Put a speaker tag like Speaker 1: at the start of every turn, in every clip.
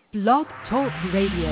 Speaker 1: Blog Talk Radio.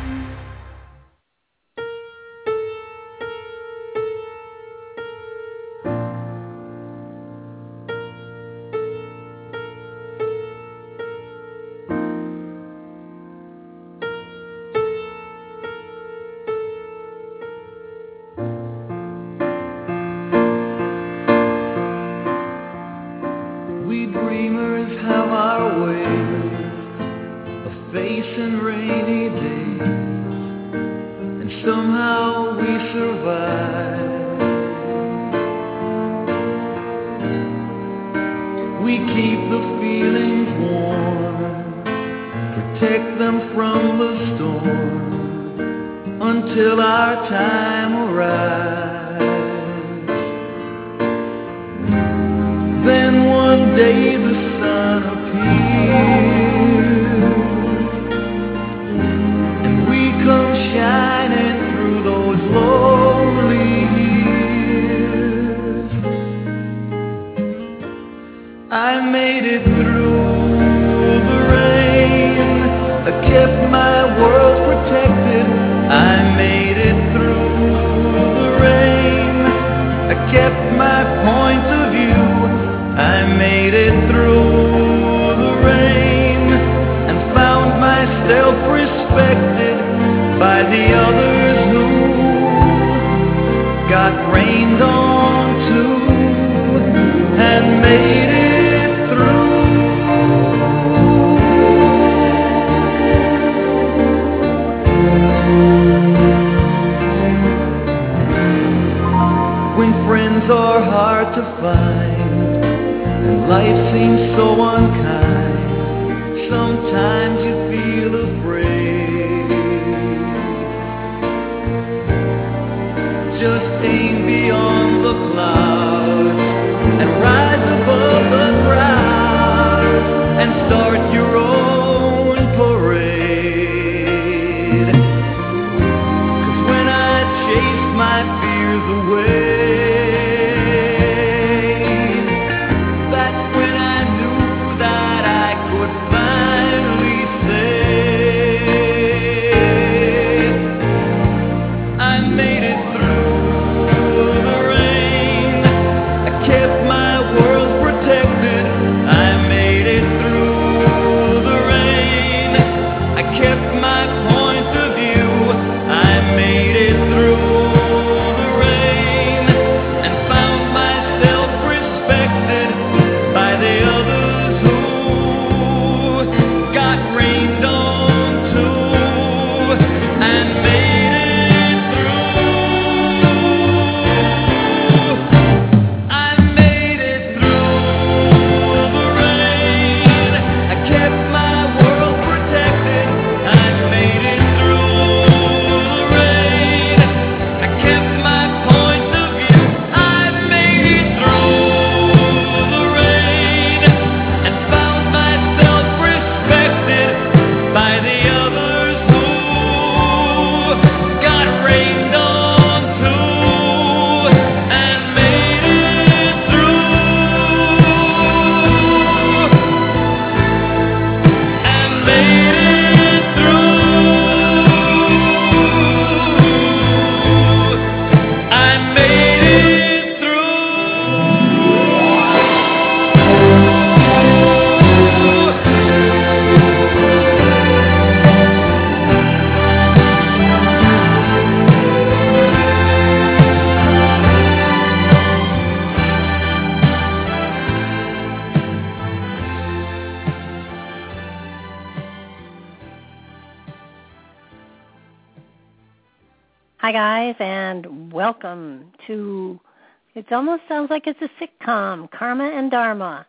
Speaker 2: Hi, guys, and welcome to, it almost sounds like it's a sitcom, Karma and Dharma,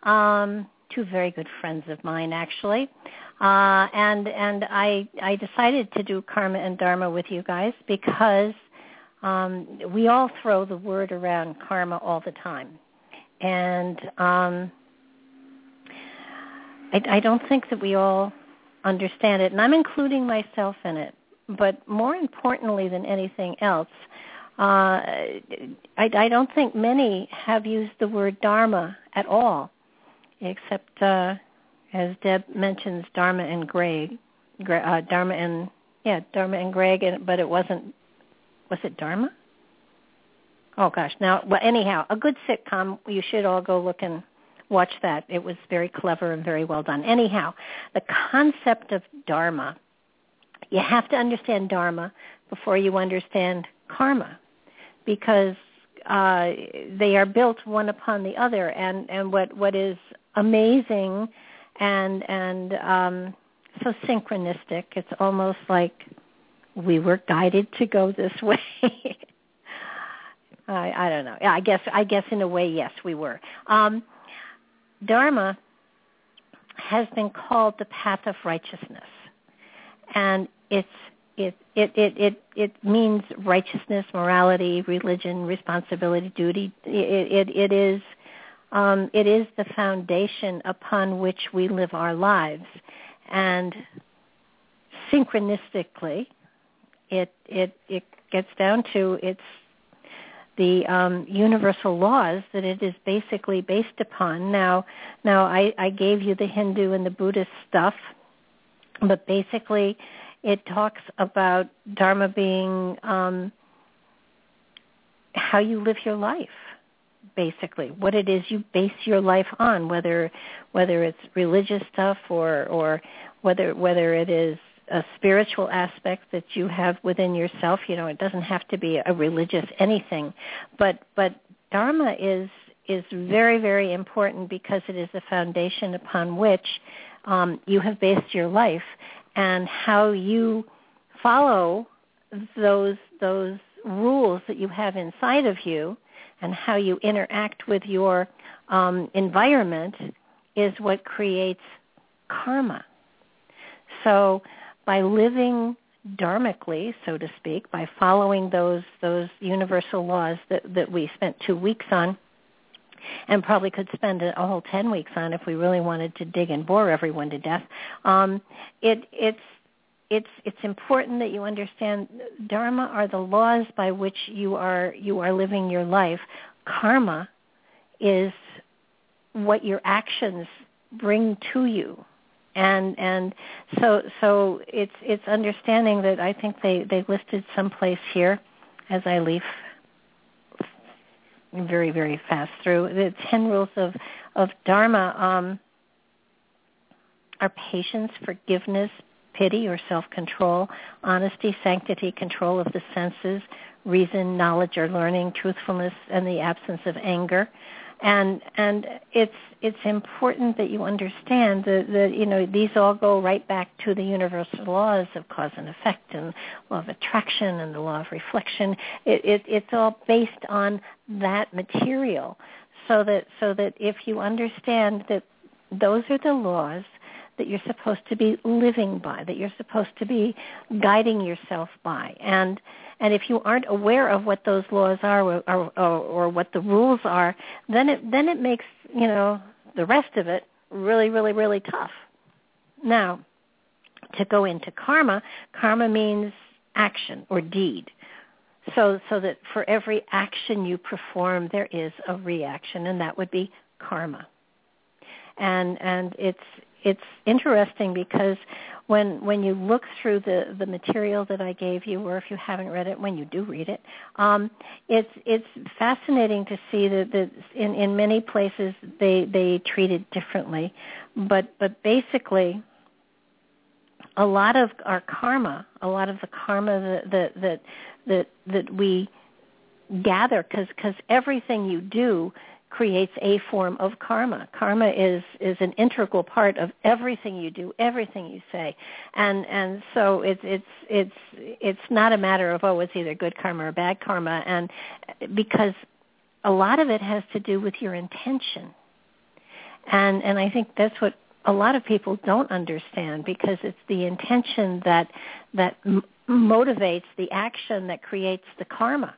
Speaker 2: two very good friends of mine, actually. And I decided to do Karma and Dharma with you guys because we all throw the word around karma all the time. And I don't think that we all understand it, and I'm including myself in it. But more importantly than anything else, I don't think many have used the word Dharma at all, except, as Deb mentions, Dharma and Greg. Dharma and Greg, but it wasn't. Was it Dharma? Oh gosh! Now, well, anyhow, a good sitcom. You should all go look and watch that. It was very clever and very well done. Anyhow, the concept of Dharma. You have to understand Dharma before you understand karma, because they are built one upon the other. And what is amazing and so synchronistic, it's almost like we were guided to go this way. I don't know. I guess in a way, yes, we were. Dharma has been called the path of righteousness, and it means righteousness, morality, religion, responsibility, duty. It is the foundation upon which we live our lives, and synchronistically, it gets down to it's the universal laws that it is basically based upon. Now I gave you the Hindu and the Buddhist stuff, but basically it talks about Dharma being how you live your life, basically, what it is you base your life on, whether it's religious stuff or whether it is a spiritual aspect that you have within yourself. You know, it doesn't have to be a religious anything, but Dharma is very, very important because it is the foundation upon which you have based your life, and how you follow those rules that you have inside of you and how you interact with your environment is what creates karma. So by living dharmically, so to speak, by following those universal laws that we spent 2 weeks on, and probably could spend a whole 10 weeks on if we really wanted to dig and bore everyone to death. It's important that you understand Dharma are the laws by which you are living your life. Karma is what your actions bring to you. And so it's understanding that I think they listed someplace here as I leaf very, very fast through. The 10 rules of Dharma are patience, forgiveness, pity or self-control, honesty, sanctity, control of the senses, reason, knowledge or learning, truthfulness, and the absence of anger. And it's important that you understand that you know these all go right back to the universal laws of cause and effect and law of attraction and the law of reflection. It's all based on that material, so that if you understand that those are the laws that you're supposed to be living by, that you're supposed to be guiding yourself by, and if you aren't aware of what those laws are or what the rules are, then it makes, you know, the rest of it really, really, really tough. Now, to go into karma means action or deed. So that for every action you perform, there is a reaction, and that would be karma. And it's interesting because when you look through the material that I gave you, or if you haven't read it, when you do read it, it's fascinating to see that in many places they treat it differently, but basically a lot of our karma, a lot of the karma that we gather, because everything you do creates a form of karma. Karma is an integral part of everything you do, everything you say, and so it's not a matter of it's either good karma or bad karma, and because a lot of it has to do with your intention, and I think that's what a lot of people don't understand, because it's the intention that motivates the action that creates the karma.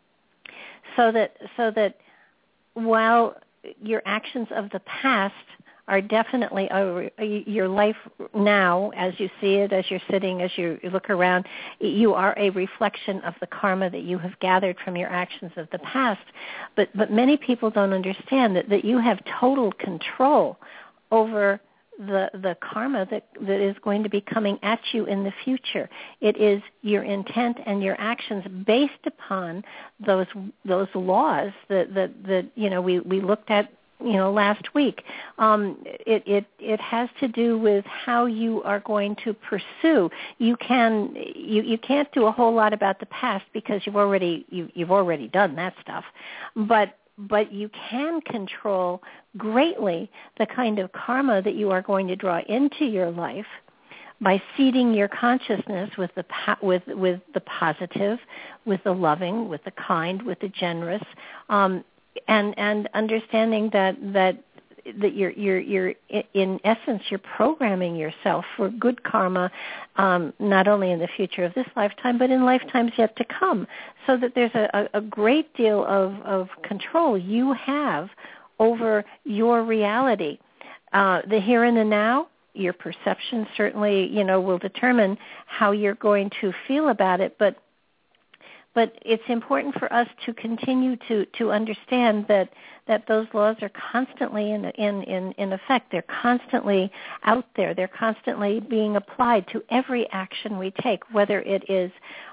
Speaker 2: So that while your actions of the past are definitely your life now, as you see it, as you're sitting, as you look around, you are a reflection of the karma that you have gathered from your actions of the past. But many people don't understand that you have total control over the karma that is going to be coming at you in the future. It is your intent and your actions based upon those laws that we looked at last week. It has to do with how you are going to pursue. You can't do a whole lot about the past because you've already done that stuff, but you can control greatly the kind of karma that you are going to draw into your life by seeding your consciousness with the positive, with the loving, with the kind, with the generous, and understanding that you're in essence you're programming yourself for good karma, not only in the future of this lifetime but in lifetimes yet to come, so that there's a great deal of control you have over your reality. The here and the now, your perception certainly will determine how you're going to feel about it, but it's important for us to continue to understand that those laws are constantly in effect. They're constantly out there. They're constantly being applied to every action we take, whether it is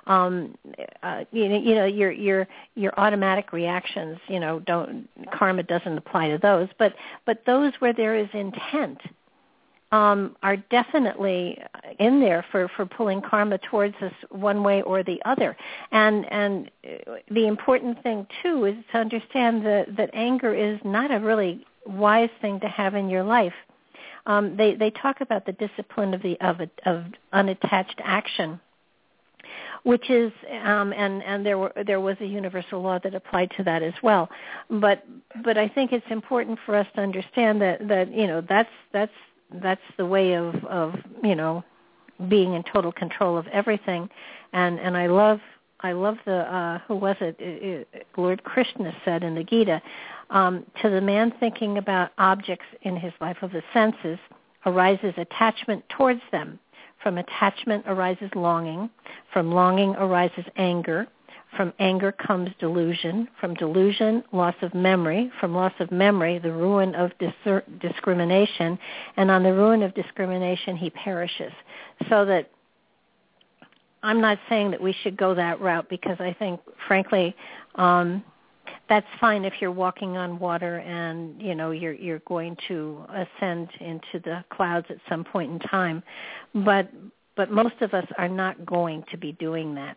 Speaker 2: your automatic reactions. Karma doesn't apply to those, but those where there is intent are definitely in there for pulling karma towards us one way or the other. And the important thing, too, is to understand that anger is not a really wise thing to have in your life. They talk about the discipline of unattached action, which is and there was a universal law that applied to that as well. But I think it's important for us to understand that that's the way of being in total control of everything, and I love the who was it? Lord Krishna said in the Gita, to the man thinking about objects in his life of the senses arises attachment towards them. From attachment arises longing. From longing arises anger. From anger comes delusion. From delusion, loss of memory. From loss of memory, the ruin of discrimination. And on the ruin of discrimination, he perishes. So that I'm not saying that we should go that route, because I think, frankly, that's fine if you're walking on water and you're going to ascend into the clouds at some point in time. But most of us are not going to be doing that.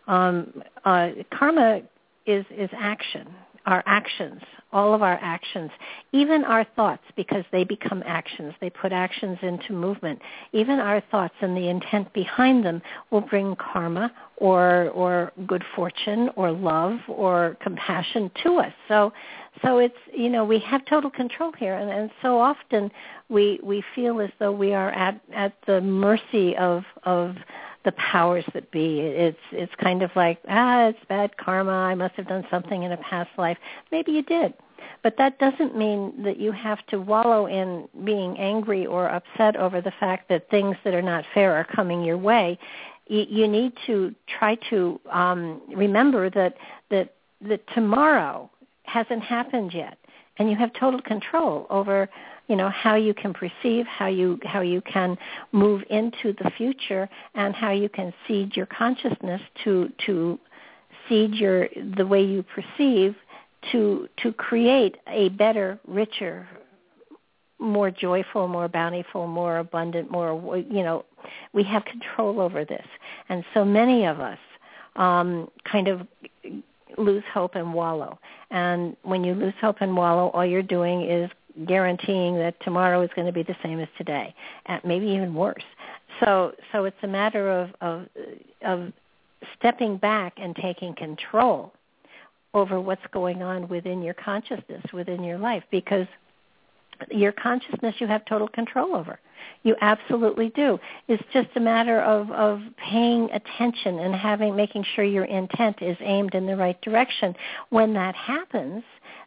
Speaker 2: Karma is action, our actions, all of our actions, even our thoughts, because they become actions. They put actions into movement. Even our thoughts and the intent behind them will bring karma or good fortune or love or compassion to us. So it's, we have total control here. And so often we feel as though we are at the mercy of the powers that be. It's kind of like, it's bad karma, I must have done something in a past life. Maybe you did. But that doesn't mean that you have to wallow in being angry or upset over the fact that things that are not fair are coming your way. You need to try to remember that tomorrow hasn't happened yet, and you have total control over how you can perceive, how you can move into the future, and how you can seed your consciousness to seed the way you perceive to create a better, richer, more joyful, more bountiful, more abundant, more, we have control over this. And so many of us kind of lose hope and wallow. And when you lose hope and wallow, all you're doing is guaranteeing that tomorrow is going to be the same as today, and maybe even worse. So it's a matter of stepping back and taking control over what's going on within your consciousness, within your life, because your consciousness you have total control over. You absolutely do. It's just a matter of paying attention and making sure your intent is aimed in the right direction. When that happens,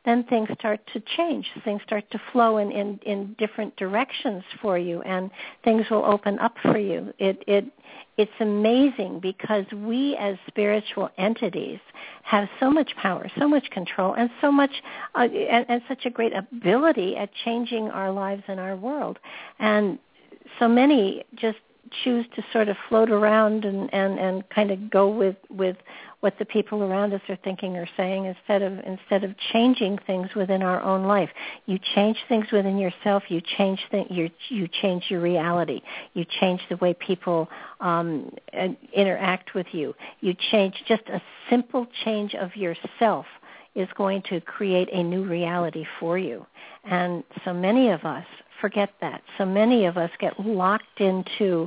Speaker 2: then things start to change. Things start to flow in different directions for you, and things will open up for you. It's amazing because we as spiritual entities have so much power, so much control, and so much and such a great ability at changing our lives and our world. And so many just choose to sort of float around and kind of go with what the people around us are thinking or saying instead of changing things within our own life. You change things within yourself. You change you change your reality. You change the way people interact with you. You change just a simple change of yourself is going to create a new reality for you. And so many of us forget that. So many of us get locked into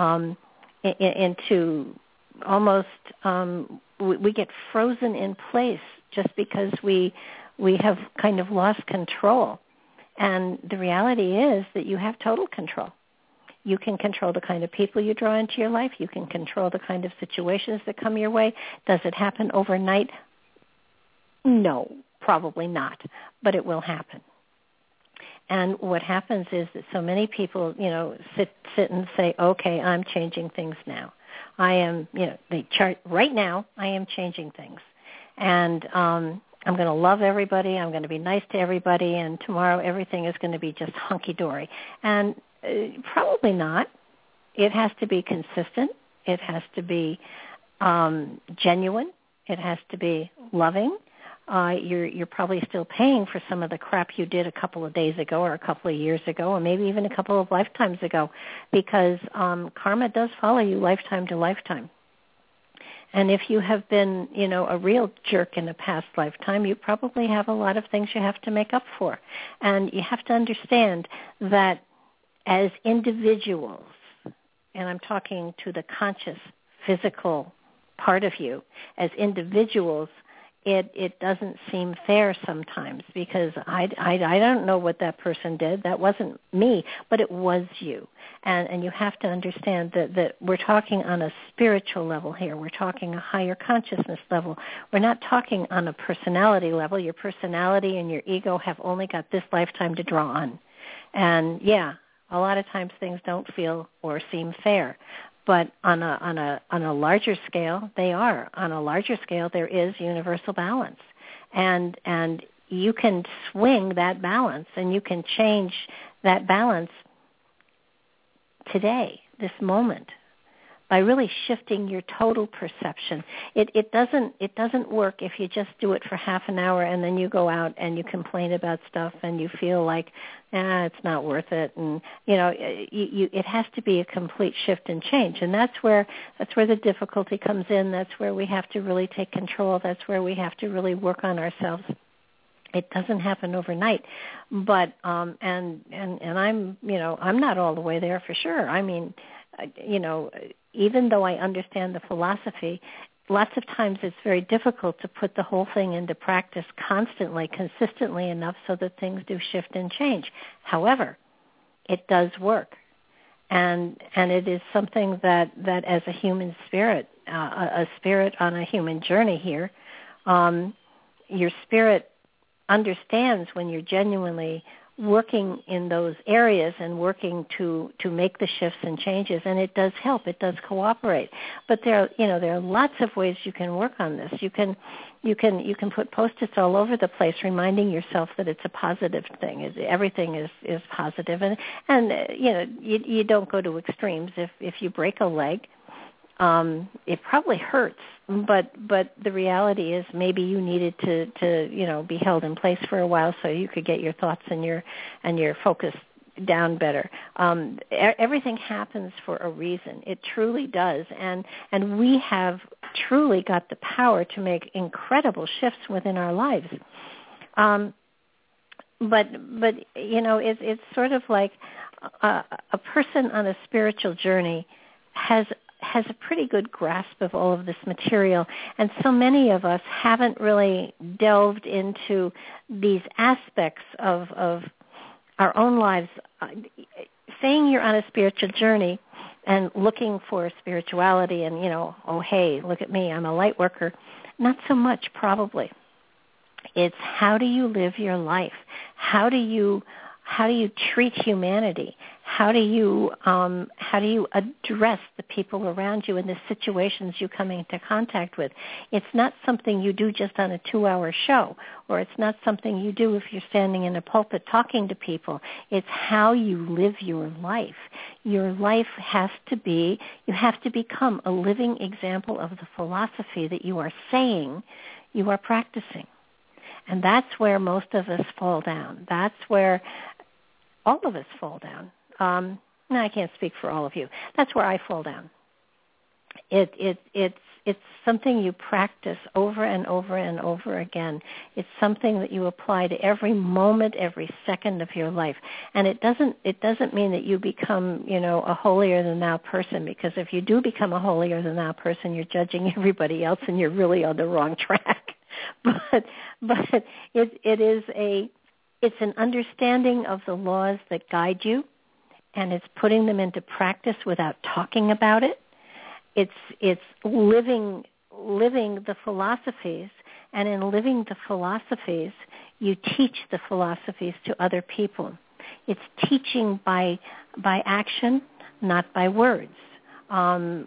Speaker 2: almost we get frozen in place just because we have kind of lost control. And the reality is that you have total control. You can control the kind of people you draw into your life. You can control the kind of situations that come your way. Does it happen overnight? No, probably not, but it will happen. And what happens is that so many people, sit and say, okay, I'm changing things now. I am, they chart right now, I am changing things. And I'm going to love everybody. I'm going to be nice to everybody. And tomorrow everything is going to be just hunky-dory. And probably not. It has to be consistent. It has to be genuine. It has to be loving. You're probably still paying for some of the crap you did a couple of days ago or a couple of years ago or maybe even a couple of lifetimes ago, because karma does follow you lifetime to lifetime. And if you have been, a real jerk in a past lifetime, you probably have a lot of things you have to make up for. And you have to understand that as individuals, and I'm talking to the conscious, physical part of you, as individuals, it doesn't seem fair sometimes because I don't know what that person did. That wasn't me, but it was you. And you have to understand that we're talking on a spiritual level here. We're talking a higher consciousness level. We're not talking on a personality level. Your personality and your ego have only got this lifetime to draw on. And yeah, a lot of times things don't feel or seem fair. But on a larger scale, they are. On a larger scale, there is universal balance, and you can swing that balance, and you can change that balance today, this moment, by really shifting your total perception. It doesn't work if you just do it for half an hour and then you go out and you complain about stuff and you feel like, it's not worth it. And it has to be a complete shift and change. And that's where the difficulty comes in. That's where we have to really take control. That's where we have to really work on ourselves. It doesn't happen overnight, but and I'm I'm not all the way there for sure. I mean, even though I understand the philosophy, lots of times it's very difficult to put the whole thing into practice constantly, consistently enough so that things do shift and change. However, it does work, and it is something that as a human spirit, a spirit on a human journey here, your spirit understands when you're genuinely working in those areas and working to make the shifts and changes, and it does help. It does cooperate. But there are lots of ways you can work on this. You can put Post-its all over the place, reminding yourself that it's a positive thing. Everything is positive, and you don't go to extremes. If you break a leg, it probably hurts, but the reality is maybe you needed to be held in place for a while so you could get your thoughts and your focus down better. Everything happens for a reason. It truly does, and we have truly got the power to make incredible shifts within our lives. But it's sort of like a person on a spiritual journey has a pretty good grasp of all of this material, and so many of us haven't really delved into these aspects of our own lives. Saying you're on a spiritual journey and looking for spirituality and, oh, hey, look at me, I'm a light worker, not so much probably. It's how do you live your life? How do you treat humanity? How do you address the people around you and the situations you come into contact with? It's not something you do just on a 2-hour show, or it's not something you do if you're standing in a pulpit talking to people. It's how you live your life. Your life you have to become a living example of the philosophy that you are saying you are practicing. And that's where most of us fall down. That's where all of us fall down. No, I can't speak for all of you. That's where I fall down. It's something you practice over and over and over again. It's something that you apply to every moment, every second of your life. And it doesn't mean that you become, a holier than thou person, because if you do become a holier than thou person, you're judging everybody else and you're really on the wrong track. But it's an understanding of the laws that guide you, and it's putting them into practice without talking about it. It's living the philosophies, and in living the philosophies, you teach the philosophies to other people. It's teaching by action, not by words. I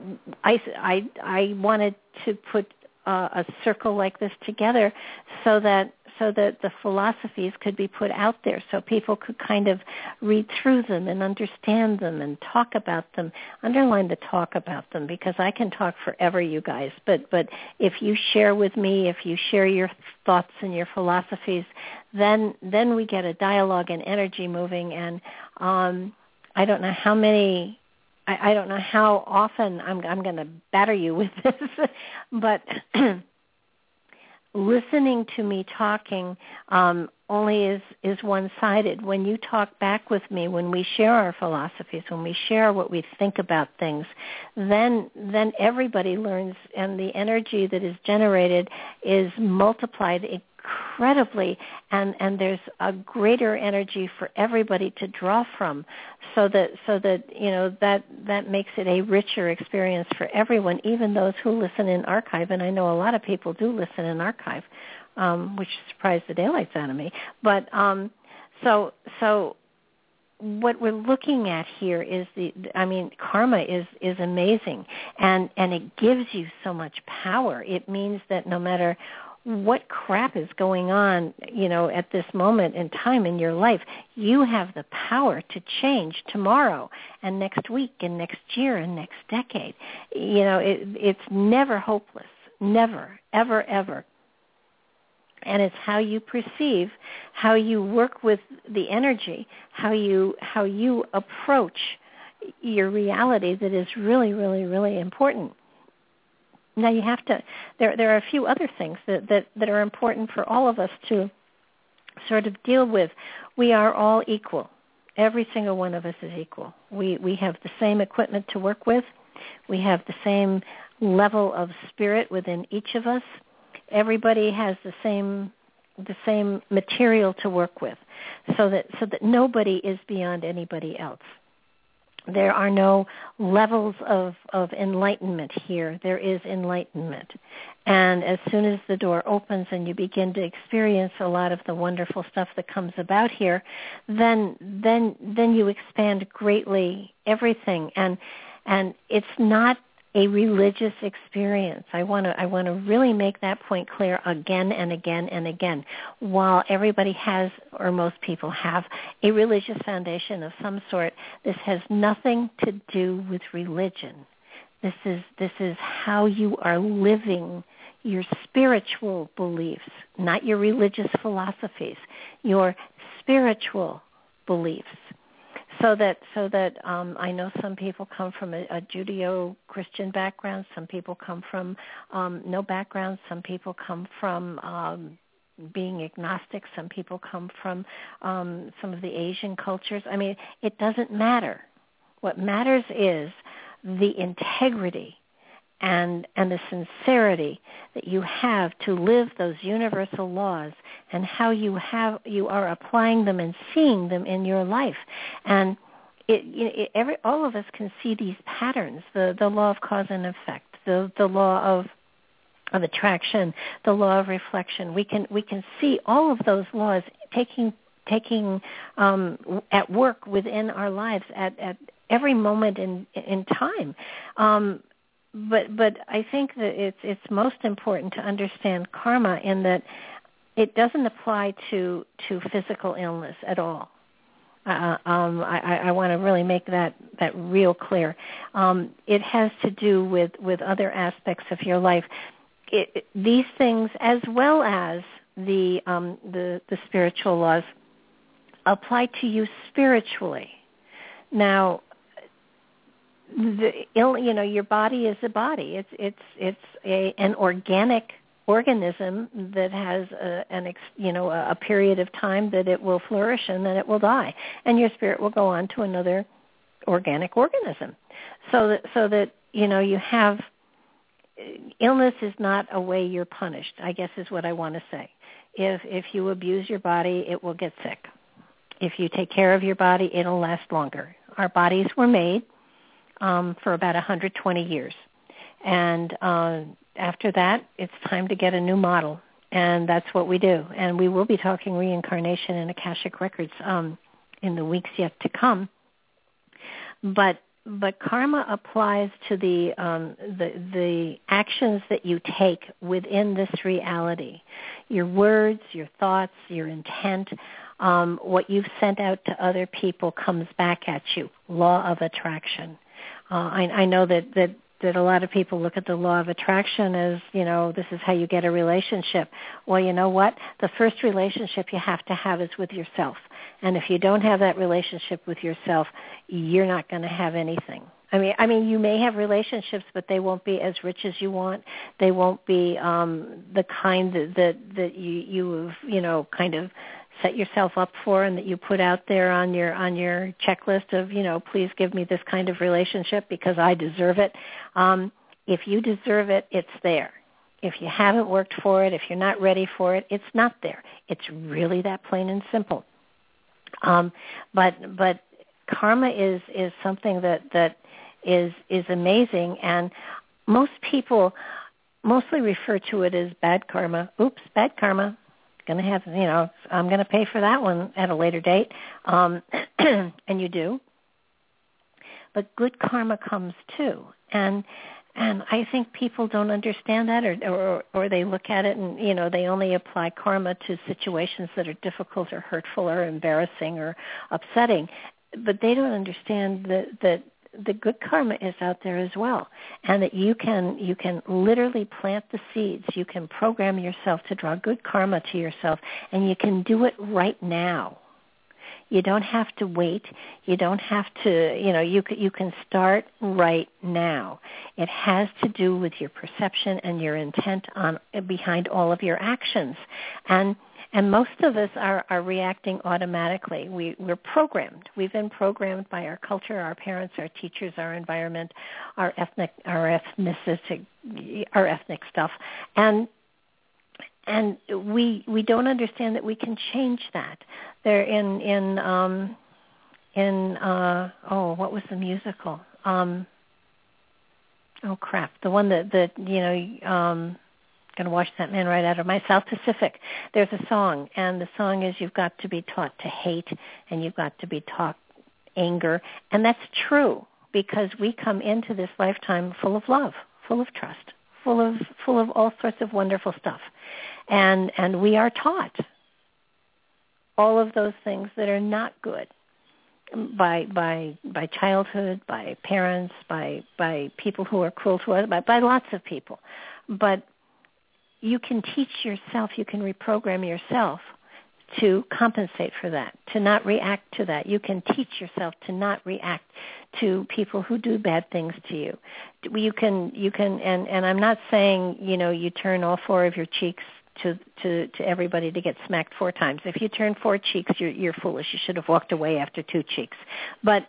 Speaker 2: wanted to put a circle like this together so that the philosophies could be put out there, so people could kind of read through them and understand them and talk about them. Underline the talk about them, because I can talk forever, you guys. But if you share with me, if you share your thoughts and your philosophies, then we get a dialogue and energy moving. And I don't know how many. I don't know how often I'm going to batter you with this, but listening to me talking only is one-sided. When you talk back with me, when we share our philosophies, when we share what we think about things, then everybody learns, and the energy that is generated is multiplied incredibly, and there's a greater energy for everybody to draw from, so that that makes it a richer experience for everyone, even those who listen in archive. And I know a lot of people do listen in archive, which surprised the daylights out of me. But so what we're looking at here is karma is amazing, and it gives you so much power. It means that no matter what crap is going on, at this moment in time in your life, you have the power to change tomorrow and next week and next year and next decade. It's never hopeless, never, ever, ever. And it's how you perceive, how you work with the energy, how you approach your reality that is really, really, really important. Now you have to. There are a few other things that are important for all of us to sort of deal with. We are all equal. Every single one of us is equal. We have the same equipment to work with. We have the same level of spirit within each of us. Everybody has the same material to work with, so that nobody is beyond anybody else. There are no levels of enlightenment here. There is enlightenment. And as soon as the door opens and you begin to experience a lot of the wonderful stuff that comes about here, then you expand greatly everything. And it's not a religious experience. I want to really make that point clear again and again and again. While everybody has, or most people have, a religious foundation of some sort, this has nothing to do with religion. This is how you are living your spiritual beliefs, not your religious philosophies, your spiritual beliefs. So that I know some people come from a Judeo-Christian background. Some people come from no background. Some people come from being agnostic. Some people come from some of the Asian cultures. I mean, it doesn't matter. What matters is the integrity and the sincerity that you have to live those universal laws, and how you are applying them and seeing them in your life. And all of us can see these patterns, the law of cause and effect, the law of attraction, the law of reflection. We can see all of those laws taking at work within our lives at every moment in time. But I think that it's most important to understand karma in that it doesn't apply to physical illness at all. I want to really make that real clear. It has to do with other aspects of your life. These things, as well as the spiritual laws, apply to you spiritually. Now, your body is a body. It's an organic organism that has a period of time that it will flourish and then it will die, and your spirit will go on to another organic organism. So that you have. Illness is not a way you're punished, I guess is what I want to say. If you abuse your body, it will get sick. If you take care of your body, it'll last longer. Our bodies were made for about 120 years. And after that, it's time to get a new model. And that's what we do. And we will be talking reincarnation and Akashic Records in the weeks yet to come. But karma applies to the actions that you take within this reality. Your words, your thoughts, your intent, what you've sent out to other people comes back at you. Law of attraction. I know that a lot of people look at the law of attraction as, this is how you get a relationship. Well, you know what? The first relationship you have to have is with yourself. And if you don't have that relationship with yourself, you're not going to have anything. I mean, you may have relationships, but they won't be as rich as you want. They won't be the kind that you have, kind of set yourself up for and that you put out there on your checklist of, please give me this kind of relationship because I deserve it. If you deserve it, it's there. If you haven't worked for it, if you're not ready for it, it's not there. It's really that plain and simple. But karma is something that is amazing, and most people mostly refer to it as bad karma. Oops, bad karma. Going to have, I'm going to pay for that one at a later date, and you do. But good karma comes too, and I think people don't understand that, or they look at it and they only apply karma to situations that are difficult or hurtful or embarrassing or upsetting, but they don't understand that the good karma is out there as well, and that you can literally plant the seeds. You can program yourself to draw good karma to yourself, and you can do it right now. You don't have to wait. You don't have to, you can start right now. It has to do with your perception and your intent behind all of your actions. And most of us are reacting automatically. We're programmed. We've been programmed by our culture, our parents, our teachers, our environment, our ethnic stuff. And we don't understand that we can change that. They're what was the musical? The one that going to wash that man right out of my South Pacific. There's a song, and the song is you've got to be taught to hate, and you've got to be taught anger, and that's true because we come into this lifetime full of love, full of trust, full of all sorts of wonderful stuff, and we are taught all of those things that are not good by childhood, by parents, by people who are cruel to us, by lots of people, but you can teach yourself, you can reprogram yourself to compensate for that, to not react to that. You can teach yourself to not react to people who do bad things to you. You can, and I'm not saying, you turn all four of your cheeks to everybody to get smacked 4 times. If you turn 4 cheeks, you're foolish. You should have walked away after 2 cheeks. But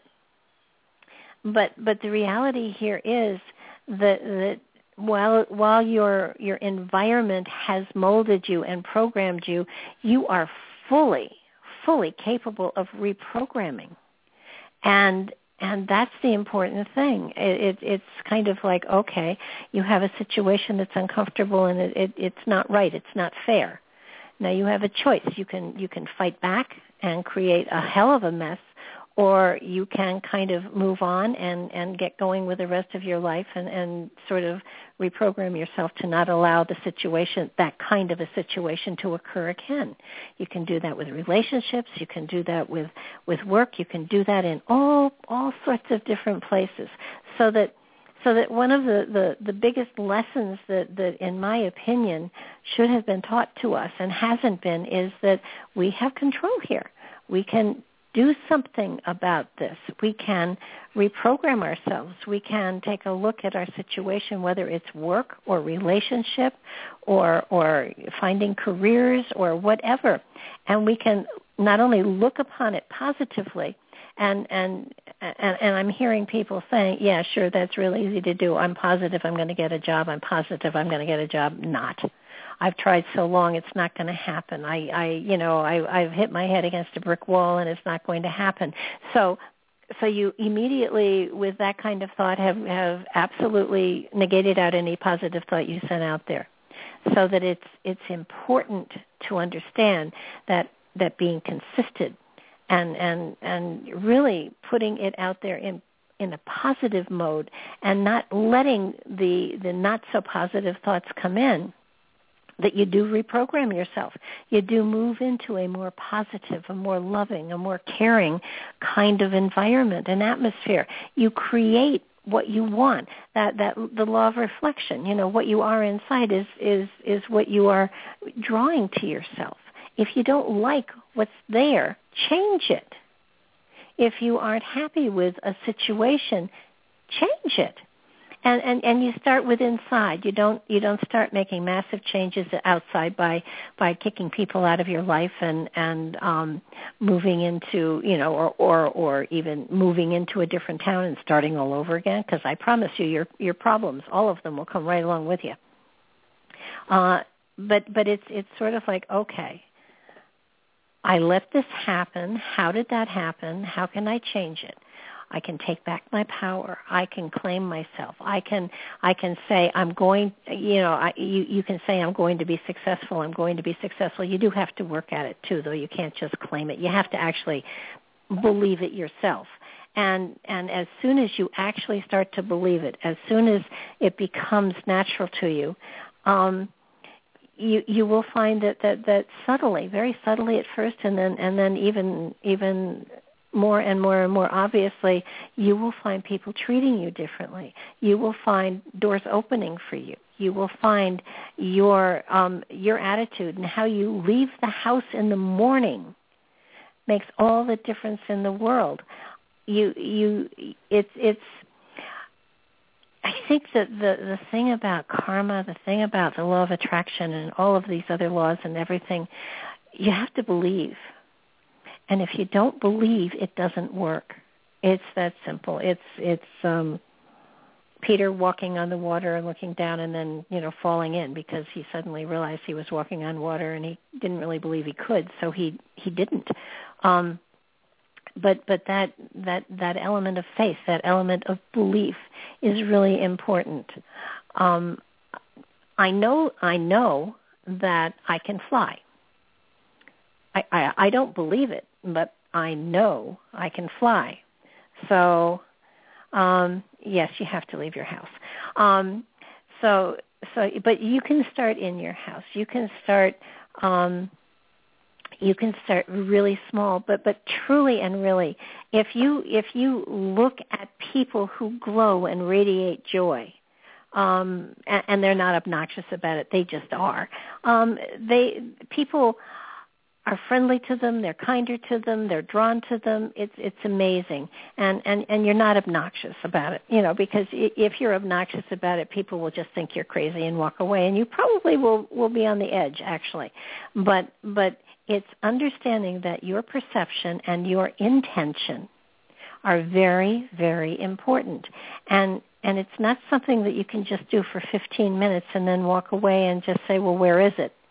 Speaker 2: the reality here is that while your environment has molded you and programmed you, you are fully capable of reprogramming. And And that's the important thing. It's kind of like, okay, you have a situation that's uncomfortable and it's not right. It's not fair. Now you have a choice. You can fight back and create a hell of a mess, or you can kind of move on and get going with the rest of your life and sort of reprogram yourself to not allow the situation, that kind of a situation, to occur again. You can do that with relationships. You can do that with work. You can do that in all sorts of different places. So that one of the biggest lessons that in my opinion should have been taught to us and hasn't been is that we have control here. We can do something about this. We can reprogram ourselves. We can take a look at our situation, whether it's work or relationship or finding careers or whatever. And we can not only look upon it positively, and I'm hearing people saying, yeah, sure, that's really easy to do. I'm positive I'm going to get a job. I'm positive I'm going to get a job. Not. I've tried so long, it's not going to happen. I've hit my head against a brick wall, and it's not going to happen. So you immediately, with that kind of thought, have absolutely negated out any positive thought you sent out there. So that it's important to understand that being consistent and really putting it out there in a positive mode and not letting the not so positive thoughts come in, that you do reprogram yourself. You do move into a more positive, a more loving, a more caring kind of environment and atmosphere. You create what you want. That the law of reflection, what you are inside is what you are drawing to yourself. If you don't like what's there, change it. If you aren't happy with a situation, change it. And you start with inside. You don't start making massive changes outside by kicking people out of your life and moving into or even moving into a different town and starting all over again. Because I promise you, your problems, all of them, will come right along with you. But it's sort of like, okay, I let this happen. How did that happen? How can I change it? I can take back my power. I can claim myself. I can say I'm going. You can say I'm going to be successful. I'm going to be successful. You do have to work at it too, though. You can't just claim it. You have to actually believe it yourself. And as soon as you actually start to believe it, as soon as it becomes natural to you, you will find that subtly, very subtly at first, and then even more and more and more obviously, you will find people treating you differently. You will find doors opening for you. You will find your attitude and how you leave the house in the morning makes all the difference in the world. It's. I think that the thing about karma, the thing about the law of attraction and all of these other laws and everything, you have to believe. And if you don't believe, it doesn't work. It's that simple. It's Peter walking on the water and looking down and then, falling in because he suddenly realized he was walking on water and he didn't really believe he could, so he didn't. But that element of faith, that element of belief is really important. I know that I can fly. I don't believe it, but I know I can fly. So, yes, you have to leave your house. But you can start in your house. You can start really small, but truly and really, if you look at people who glow and radiate joy, and they're not obnoxious about it, they just are. People are friendly to them, they're kinder to them, they're drawn to them. It's amazing, and you're not obnoxious about it, because if you're obnoxious about it, people will just think you're crazy and walk away, and you probably will be on the edge actually, but it's understanding that your perception and your intention are very, very important. And it's not something that you can just do for 15 minutes and then walk away and just say, well, where is it?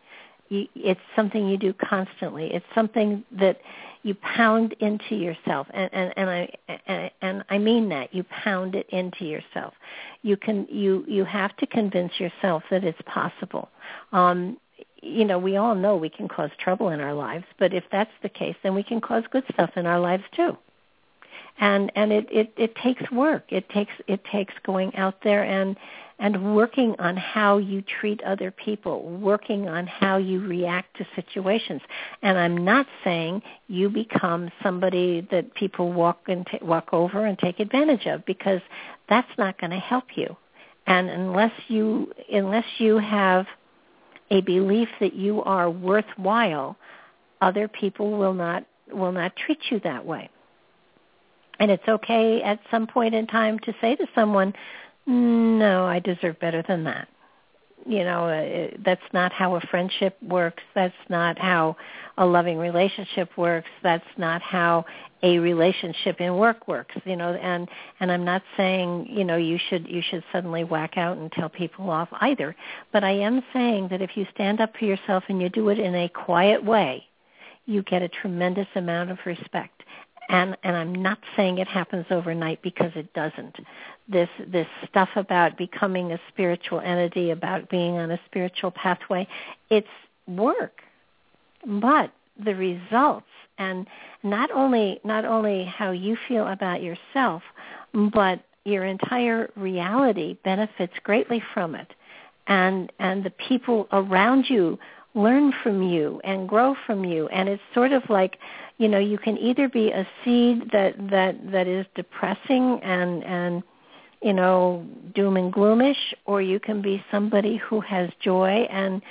Speaker 2: it's something you do constantly. It's something that you pound into yourself, and I mean that. You pound it into yourself. You have to convince yourself that it's possible. We all know we can cause trouble in our lives, but if that's the case, then we can cause good stuff in our lives too. And it takes work. It takes going out there and working on how you treat other people, working on how you react to situations. And I'm not saying you become somebody that people walk over and take advantage of, because that's not going to help you. And unless you have a belief that you are worthwhile, other people will not treat you that way. And it's okay at some point in time to say to someone, no, I deserve better than that. That's not how a friendship works. That's not how a loving relationship works. That's not how a relationship in work works. And I'm not saying, you should suddenly whack out and tell people off either. But I am saying that if you stand up for yourself and you do it in a quiet way, you get a tremendous amount of respect. And I'm not saying it happens overnight, because it doesn't. This stuff about becoming a spiritual entity, about being on a spiritual pathway, it's work. But the results, and not only how you feel about yourself, but your entire reality benefits greatly from it. And the people around you learn from you and grow from you. And it's sort of like, you can either be a seed that is depressing and doom and gloomish, or you can be somebody who has joy and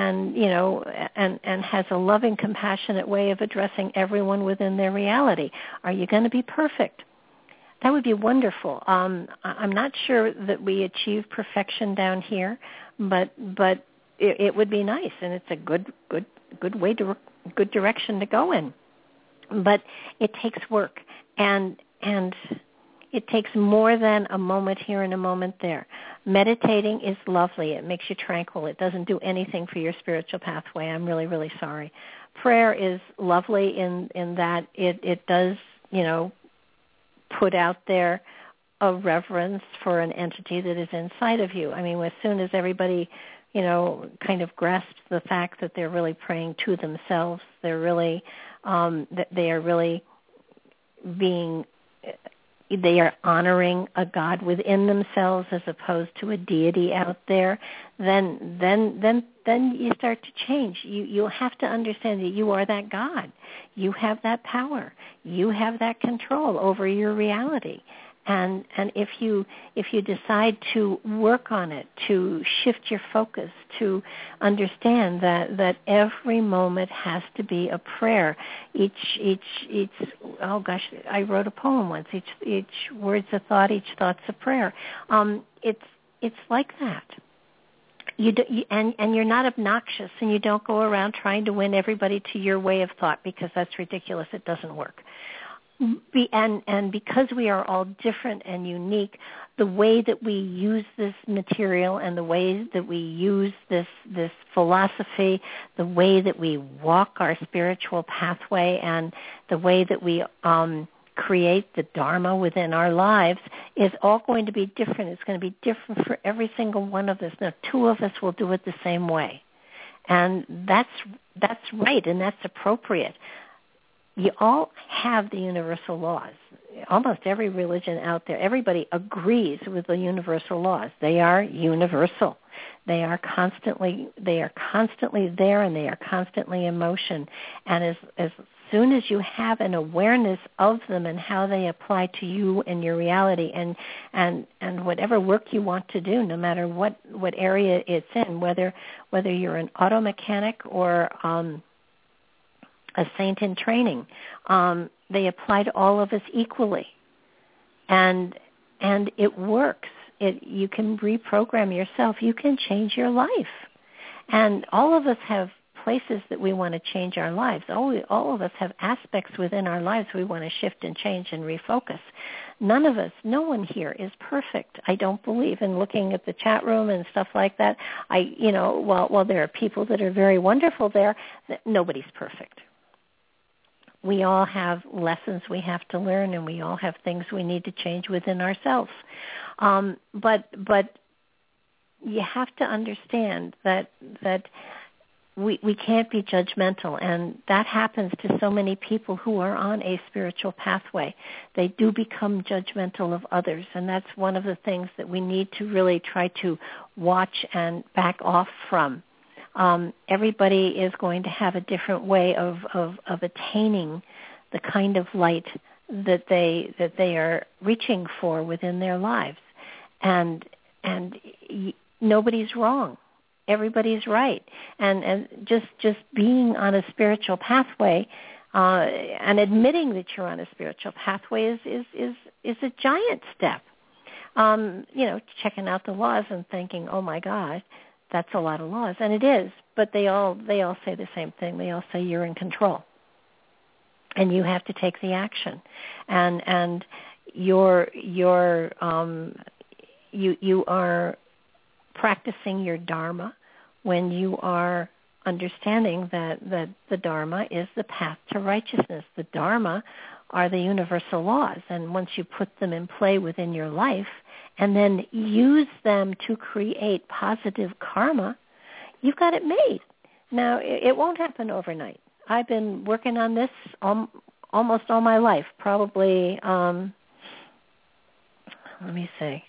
Speaker 2: has a loving, compassionate way of addressing everyone within their reality. Are you going to be perfect? That would be wonderful. I'm not sure that we achieve perfection down here, but it would be nice, and it's a good way to good direction to go in. But it takes work, and it takes more than a moment here and a moment there. Meditating is lovely. It makes you tranquil. It doesn't do anything for your spiritual pathway. I'm really, really sorry. Prayer is lovely in that it does, put out there a reverence for an entity that is inside of you. I mean, as soon as everybody kind of grasps the fact that they're really praying to themselves, they're really, that they are really they are honoring a God within themselves as opposed to a deity out there, then you start to change. You have to understand that you are that God. You have that power. You have that control over your reality. And if you decide to work on it, to shift your focus, to understand that every moment has to be a prayer. Each oh gosh, I wrote a poem once. Each word's a thought, each thought's a prayer. It's like that. And you're not obnoxious, and you don't go around trying to win everybody to your way of thought, because that's ridiculous. It doesn't work. And because we are all different and unique, the way that we use this material and the way that we use this philosophy, the way that we walk our spiritual pathway, and the way that we create the Dharma within our lives is all going to be different. It's going to be different for every single one of us. Now, two of us will do it the same way. And that's right, and that's appropriate. You all have the universal laws. Almost every religion out there, everybody agrees with the universal laws. They are universal. They are constantly there, and they are constantly in motion. And as soon as you have an awareness of them and how they apply to you and your reality, and whatever work you want to do, no matter what area it's in, whether you're an auto mechanic or a saint in training, they apply to all of us equally, and it works. You can reprogram yourself. You can change your life, and all of us have places that we want to change our lives. All of us have aspects within our lives we want to shift and change and refocus. None of us, no one here is perfect. I don't believe in looking at the chat room and stuff like that. While there are people that are very wonderful there, nobody's perfect. We all have lessons we have to learn, and we all have things we need to change within ourselves. But you have to understand that we can't be judgmental, and that happens to so many people who are on a spiritual pathway. They do become judgmental of others, and that's one of the things that we need to really try to watch and back off from. Everybody is going to have a different way of attaining the kind of light that they are reaching for within their lives, and nobody's wrong. Everybody's right, and just being on a spiritual pathway and admitting that you're on a spiritual pathway is a giant step. Checking out the laws and thinking, oh my God, that's a lot of laws, and it is. But they all say the same thing. They all say you're in control, and you have to take the action, and you are practicing your Dharma when you are understanding that the Dharma is the path to righteousness. The Dharma are the universal laws, and once you put them in play within your life and then use them to create positive karma, you've got it made. Now, it won't happen overnight. I've been working on this almost all my life, probably, let me see.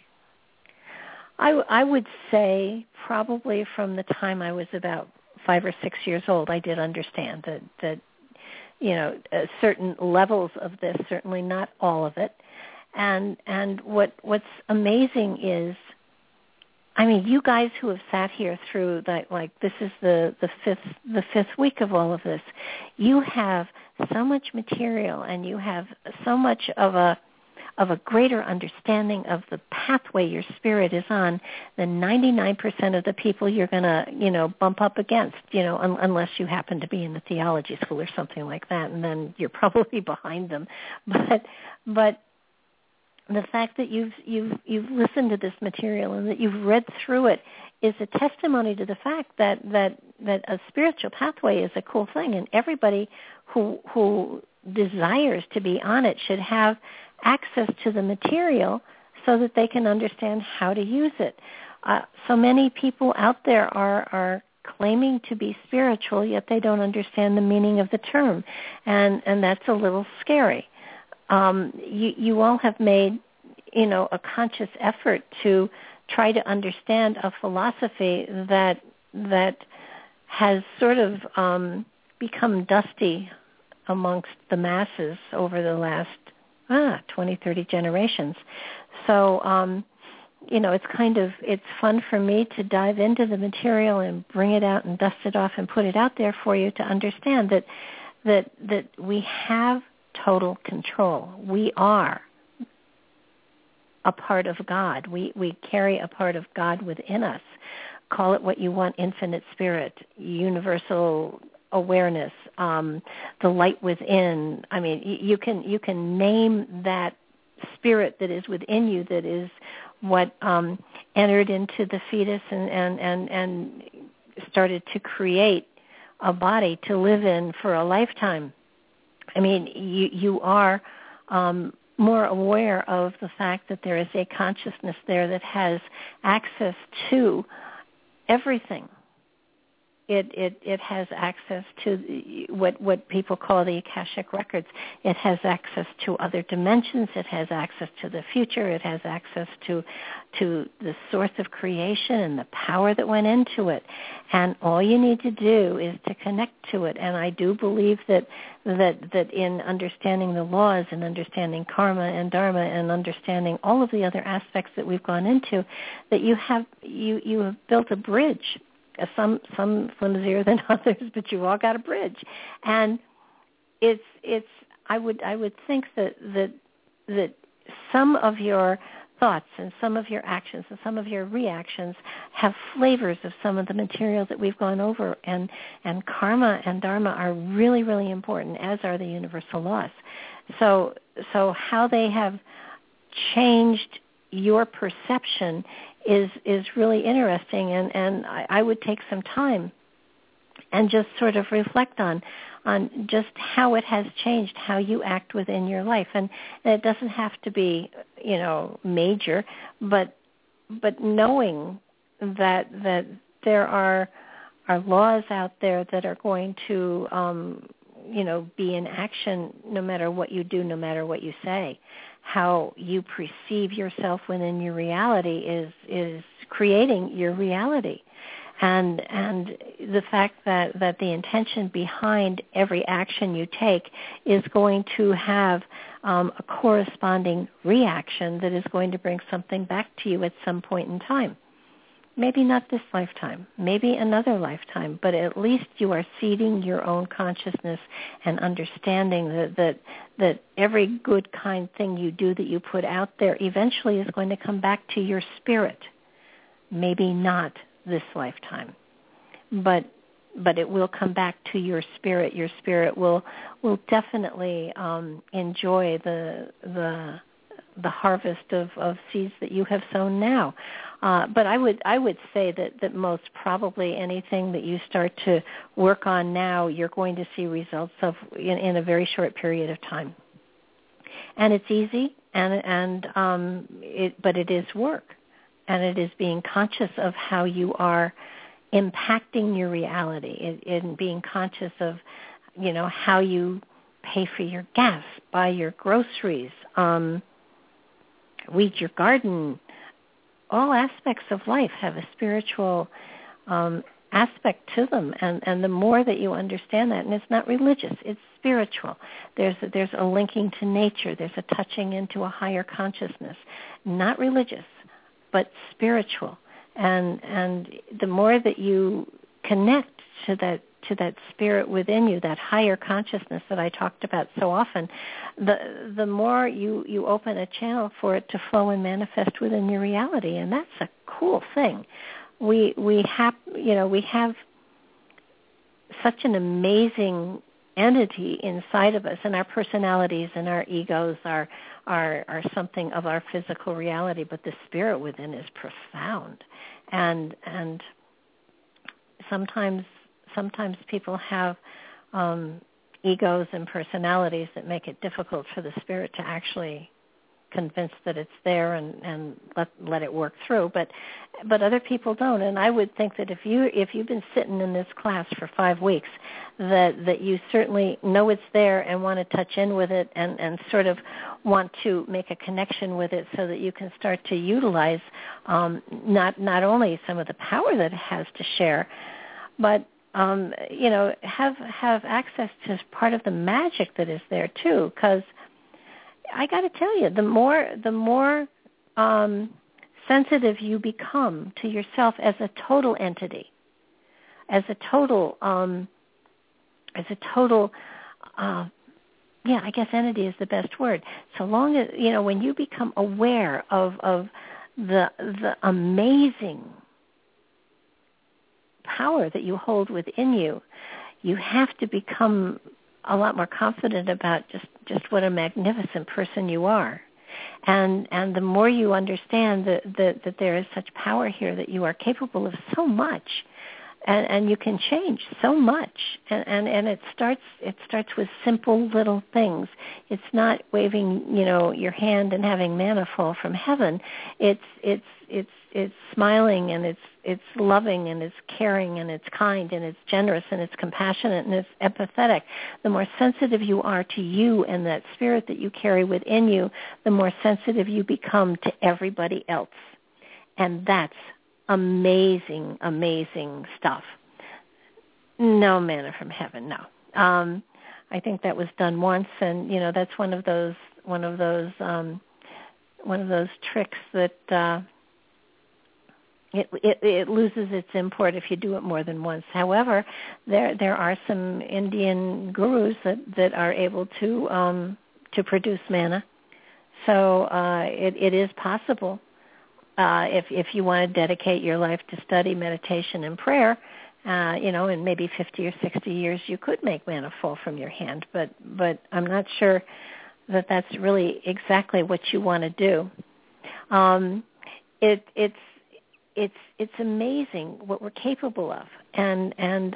Speaker 2: I would say probably from the time I was about 5 or 6 years old, I did understand that certain levels of this, certainly not all of it. And what's amazing is, I mean, you guys who have sat here through that, like this is the fifth week of all of this, you have so much material, and you have so much of a greater understanding of the pathway your spirit is on than 99% of the people you're going to, bump up against, unless you happen to be in the theology school or something like that, and then you're probably behind them. But the fact that you've listened to this material and that you've read through it is a testimony to the fact that a spiritual pathway is a cool thing, and everybody who desires to be on it should have access to the material so that they can understand how to use it. So many people out there are claiming to be spiritual, yet they don't understand the meaning of the term, and that's a little scary. You all have made, a conscious effort to try to understand a philosophy that has sort of become dusty amongst the masses over the last 20, 30 generations. So, it's fun for me to dive into the material and bring it out and dust it off and put it out there for you to understand that we have total control. We are a part of God. We carry a part of God within us. Call it what you want: infinite spirit, universal awareness, the light within. I mean, you can name that spirit that is within you, that is what entered into the fetus and started to create a body to live in for a lifetime. I mean, you are more aware of the fact that there is a consciousness there that has access to everything. It has access to what people call the Akashic records. It has access to other dimensions. It has access to the future. It has access to the source of creation and the power that went into it. And all you need to do is to connect to it. And I do believe that in understanding the laws and understanding karma and dharma and understanding all of the other aspects that we've gone into, that you have built a bridge. Some flimsier than others, but you all got a bridge, and it's. I would think that some of your thoughts and some of your actions and some of your reactions have flavors of some of the material that we've gone over, and karma and dharma are really, really important, as are the universal laws. So how they have changed your perception is really interesting, and I would take some time and just sort of reflect on just how it has changed how you act within your life. And it doesn't have to be, major, but knowing that there are laws out there that are going to, be in action no matter what you do, no matter what you say. How you perceive yourself within your reality is creating your reality. And the fact that the intention behind every action you take is going to have a corresponding reaction that is going to bring something back to you at some point in time. Maybe not this lifetime, maybe another lifetime, but at least you are seeding your own consciousness and understanding that every good, kind thing you do that you put out there eventually is going to come back to your spirit. Maybe not this lifetime, but it will come back to your spirit. Your spirit will definitely enjoy the harvest of seeds that you have sown now. But I would say that most probably anything that you start to work on now, you're going to see results of in a very short period of time. And it's easy, but it is work. And it is being conscious of how you are impacting your reality, and being conscious of, how you pay for your gas, buy your groceries, weed your garden. All aspects of life have a spiritual aspect to them, and the more that you understand that, and it's not religious, it's spiritual. There's a linking to nature. There's a touching into a higher consciousness, not religious, but spiritual. And the more that you connect to that spirit within you, that higher consciousness that I talked about so often, the more you open a channel for it to flow and manifest within your reality, and that's a cool thing. We have such an amazing entity inside of us, and our personalities and our egos are something of our physical reality, but the spirit within is profound. And sometimes people have egos and personalities that make it difficult for the spirit to actually convince that it's there and let it work through. But other people don't. And I would think that if you've been sitting in this class for 5 weeks, that you certainly know it's there and want to touch in with it and sort of want to make a connection with it so that you can start to utilize not only some of the power that it has to share, but have access to part of the magic that is there too. Because I got to tell you, the more sensitive you become to yourself as a total entity, I guess entity is the best word. So long as, when you become aware of the amazing power that you hold within you, you have to become a lot more confident about just what a magnificent person you are. And the more you understand that there is such power here, that you are capable of so much, and you can change so much. And it starts with simple little things. It's not waving, your hand and having manna fall from heaven. It's smiling, and it's loving, and it's caring, and it's kind, and it's generous, and it's compassionate, and it's empathetic. The more sensitive you are to you and that spirit that you carry within you, the more sensitive you become to everybody else. And that's amazing, amazing stuff. No manna from heaven, no. I think that was done once, and that's one of those tricks that it loses its import if you do it more than once. However, there are some Indian gurus that are able to produce manna. So it is possible if you want to dedicate your life to study, meditation, and prayer. In maybe 50 or 60 years, you could make manna fall from your hand. But I'm not sure that that's really exactly what you want to do. It's amazing what we're capable of, and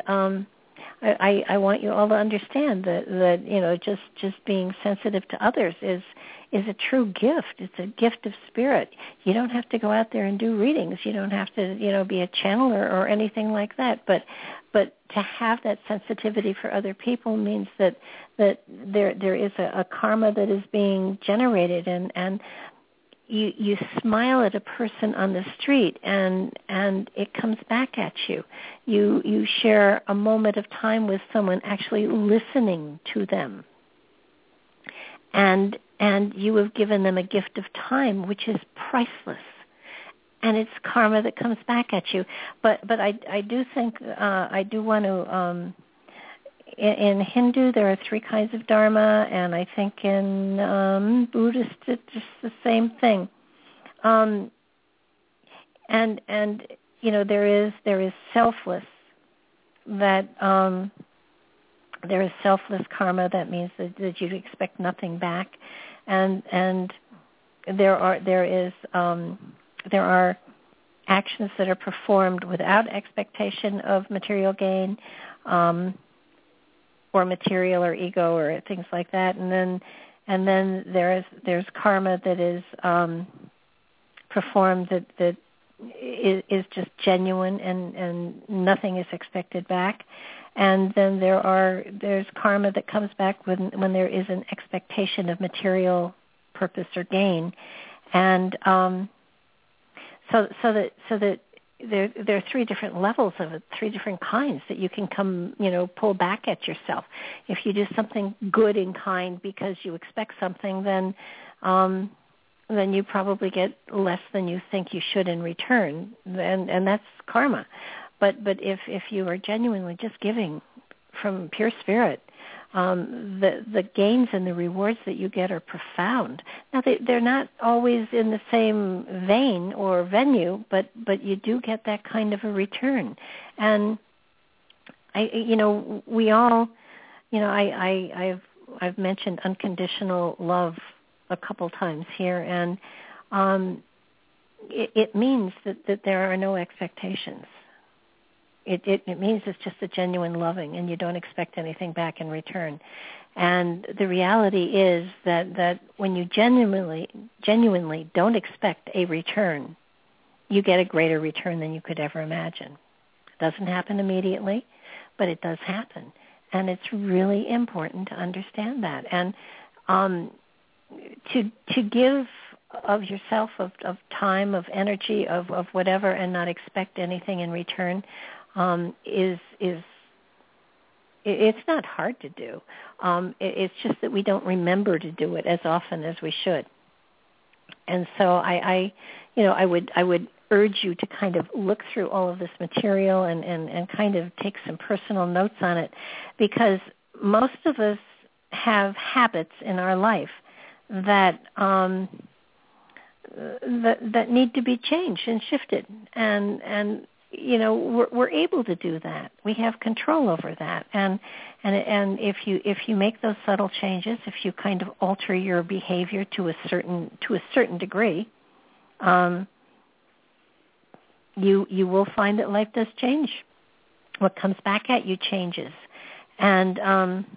Speaker 2: I want you all to understand that just being sensitive to others is a true gift. It's a gift of spirit. You don't have to go out there and do readings. You don't have to be a channeler or anything like that. But to have that sensitivity for other people means that there is a karma that is being generated, and you smile at a person on the street and it comes back at you. You share a moment of time with someone actually listening to them. And you have given them a gift of time, which is priceless. And it's karma that comes back at you. But I do think, I do want to, in Hindu there are 3 kinds of dharma, and I think in Buddhist it's just the same thing. And there is selfless, that there is selfless karma. That means that you expect nothing back, and there are actions that are performed without expectation of material gain, or material or ego or things like that, and then there's karma that is performed that is just genuine and nothing is expected back. And then there's karma that comes back when there is an expectation of material purpose or gain, and so that there are 3 different levels of it, 3 different kinds that you can pull back at yourself. If you do something good and kind because you expect something, then you probably get less than you think you should in return, and that's karma. But if you are genuinely just giving from pure spirit, the gains and the rewards that you get are profound. Now they're not always in the same vein or venue, but you do get that kind of a return. And we all, I've mentioned unconditional love a couple times here, and it means that there are no expectations. It means it's just a genuine loving, and you don't expect anything back in return. And the reality is that when you genuinely don't expect a return, you get a greater return than you could ever imagine. It doesn't happen immediately, but it does happen. And it's really important to understand that. And to give of yourself, of time, of energy, of whatever, and not expect anything in return, it's not hard to do. It's just that we don't remember to do it as often as we should. And so I would urge you to kind of look through all of this material and kind of take some personal notes on it, because most of us have habits in our life that need to be changed and shifted, and we're able to do that. We have control over that, and if you make those subtle changes, if you kind of alter your behavior to a certain degree, you will find that life does change. What comes back at you changes, and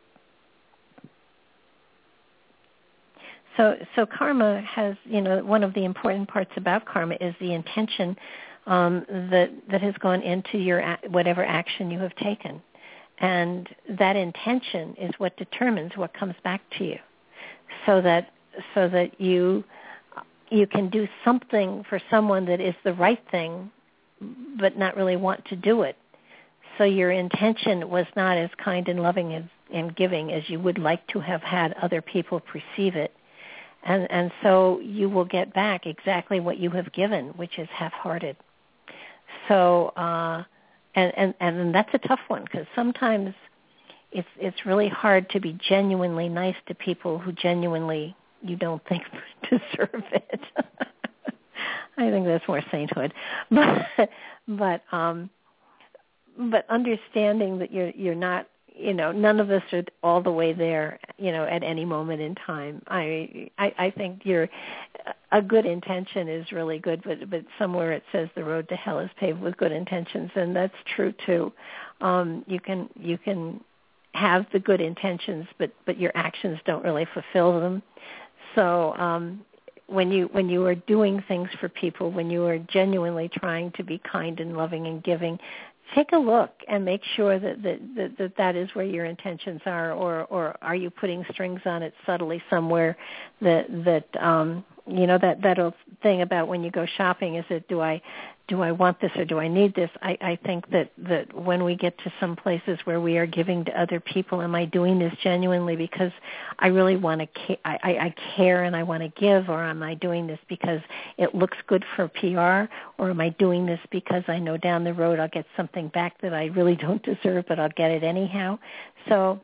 Speaker 2: so karma has, one of the important parts about karma is the intention that has gone into your whatever action you have taken, and that intention is what determines what comes back to you, so that you can do something for someone that is the right thing, but not really want to do it. So your intention was not as kind and loving and giving as you would like to have had other people perceive it. And so you will get back exactly what you have given, which is half-hearted. So, and that's a tough one, because sometimes it's really hard to be genuinely nice to people who genuinely you don't think deserve it. I think that's more sainthood, but understanding that you're not, none of us are all the way there, at any moment in time. I think a good intention is really good, but somewhere it says the road to hell is paved with good intentions, and that's true too. You can have the good intentions, but your actions don't really fulfill them. So when you are doing things for people, when you are genuinely trying to be kind and loving and giving, take a look and make sure that is where your intentions are, or are you putting strings on it subtly somewhere that old thing about when you go shopping, is it do I want this or do I need this? I think that when we get to some places where we are giving to other people, am I doing this genuinely because I really want to I care and I want to give, or am I doing this because it looks good for PR, or am I doing this because I know down the road I'll get something back that I really don't deserve, but I'll get it anyhow? So,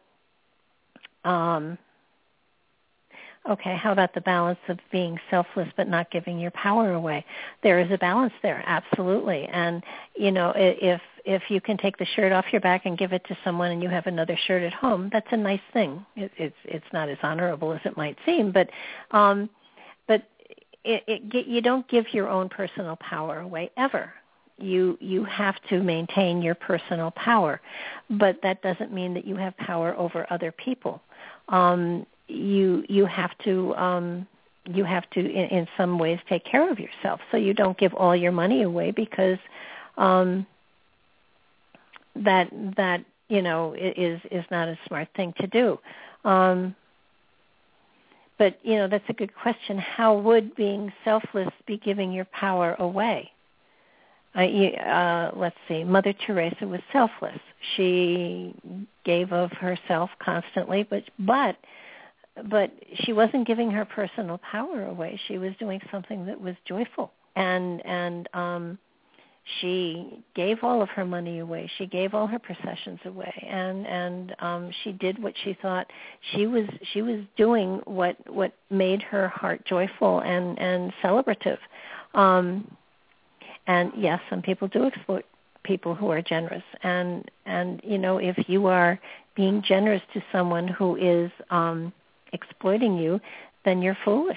Speaker 2: okay, how about the balance of being selfless but not giving your power away? There is a balance there, absolutely. And, if you can take the shirt off your back and give it to someone and you have another shirt at home, that's a nice thing. It's not as honorable as it might seem, but you don't give your own personal power away ever. You have to maintain your personal power, but that doesn't mean that you have power over other people. You have to in some ways take care of yourself. So you don't give all your money away because that is not a smart thing to do. But that's a good question. How would being selfless be giving your power away? Let's see. Mother Teresa was selfless. She gave of herself constantly, but she wasn't giving her personal power away. She was doing something that was joyful, and she gave all of her money away. She gave all her possessions away, and she did what she thought she was doing. What made her heart joyful and celebrative. And yes, some people do exploit people who are generous, and if you are being generous to someone who is exploiting you, then you're foolish.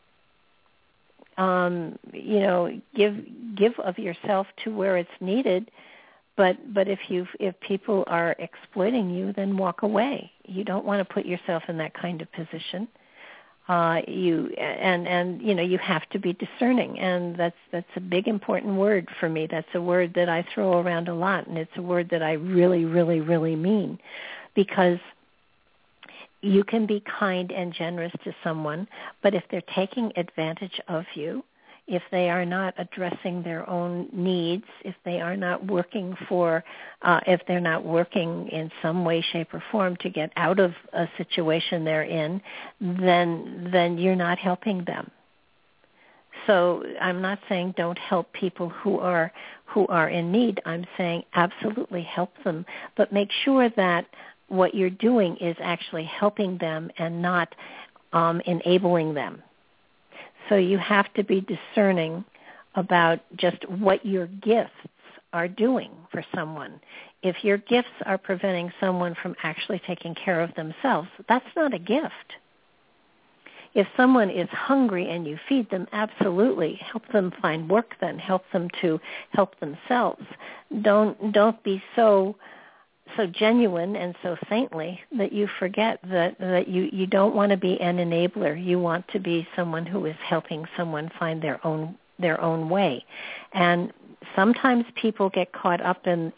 Speaker 2: Give of yourself to where it's needed, but if people are exploiting you, then walk away. You don't want to put yourself in that kind of position. You have to be discerning, and that's a big important word for me. That's a word that I throw around a lot, and it's a word that I really, really, really mean, because you can be kind and generous to someone, but if they're taking advantage of you, if they are not addressing their own needs, if they are not working if they're not working in some way, shape, or form to get out of a situation they're in, then you're not helping them. So I'm not saying don't help people who are in need. I'm saying absolutely help them, but make sure that what you're doing is actually helping them and not enabling them. So you have to be discerning about just what your gifts are doing for someone. If your gifts are preventing someone from actually taking care of themselves, that's not a gift. If someone is hungry and you feed them, absolutely help them find work then. Help them to help themselves. Don't be so genuine and so saintly that you forget that you don't want to be an enabler. You want to be someone who is helping someone find their own way. And sometimes people get caught up in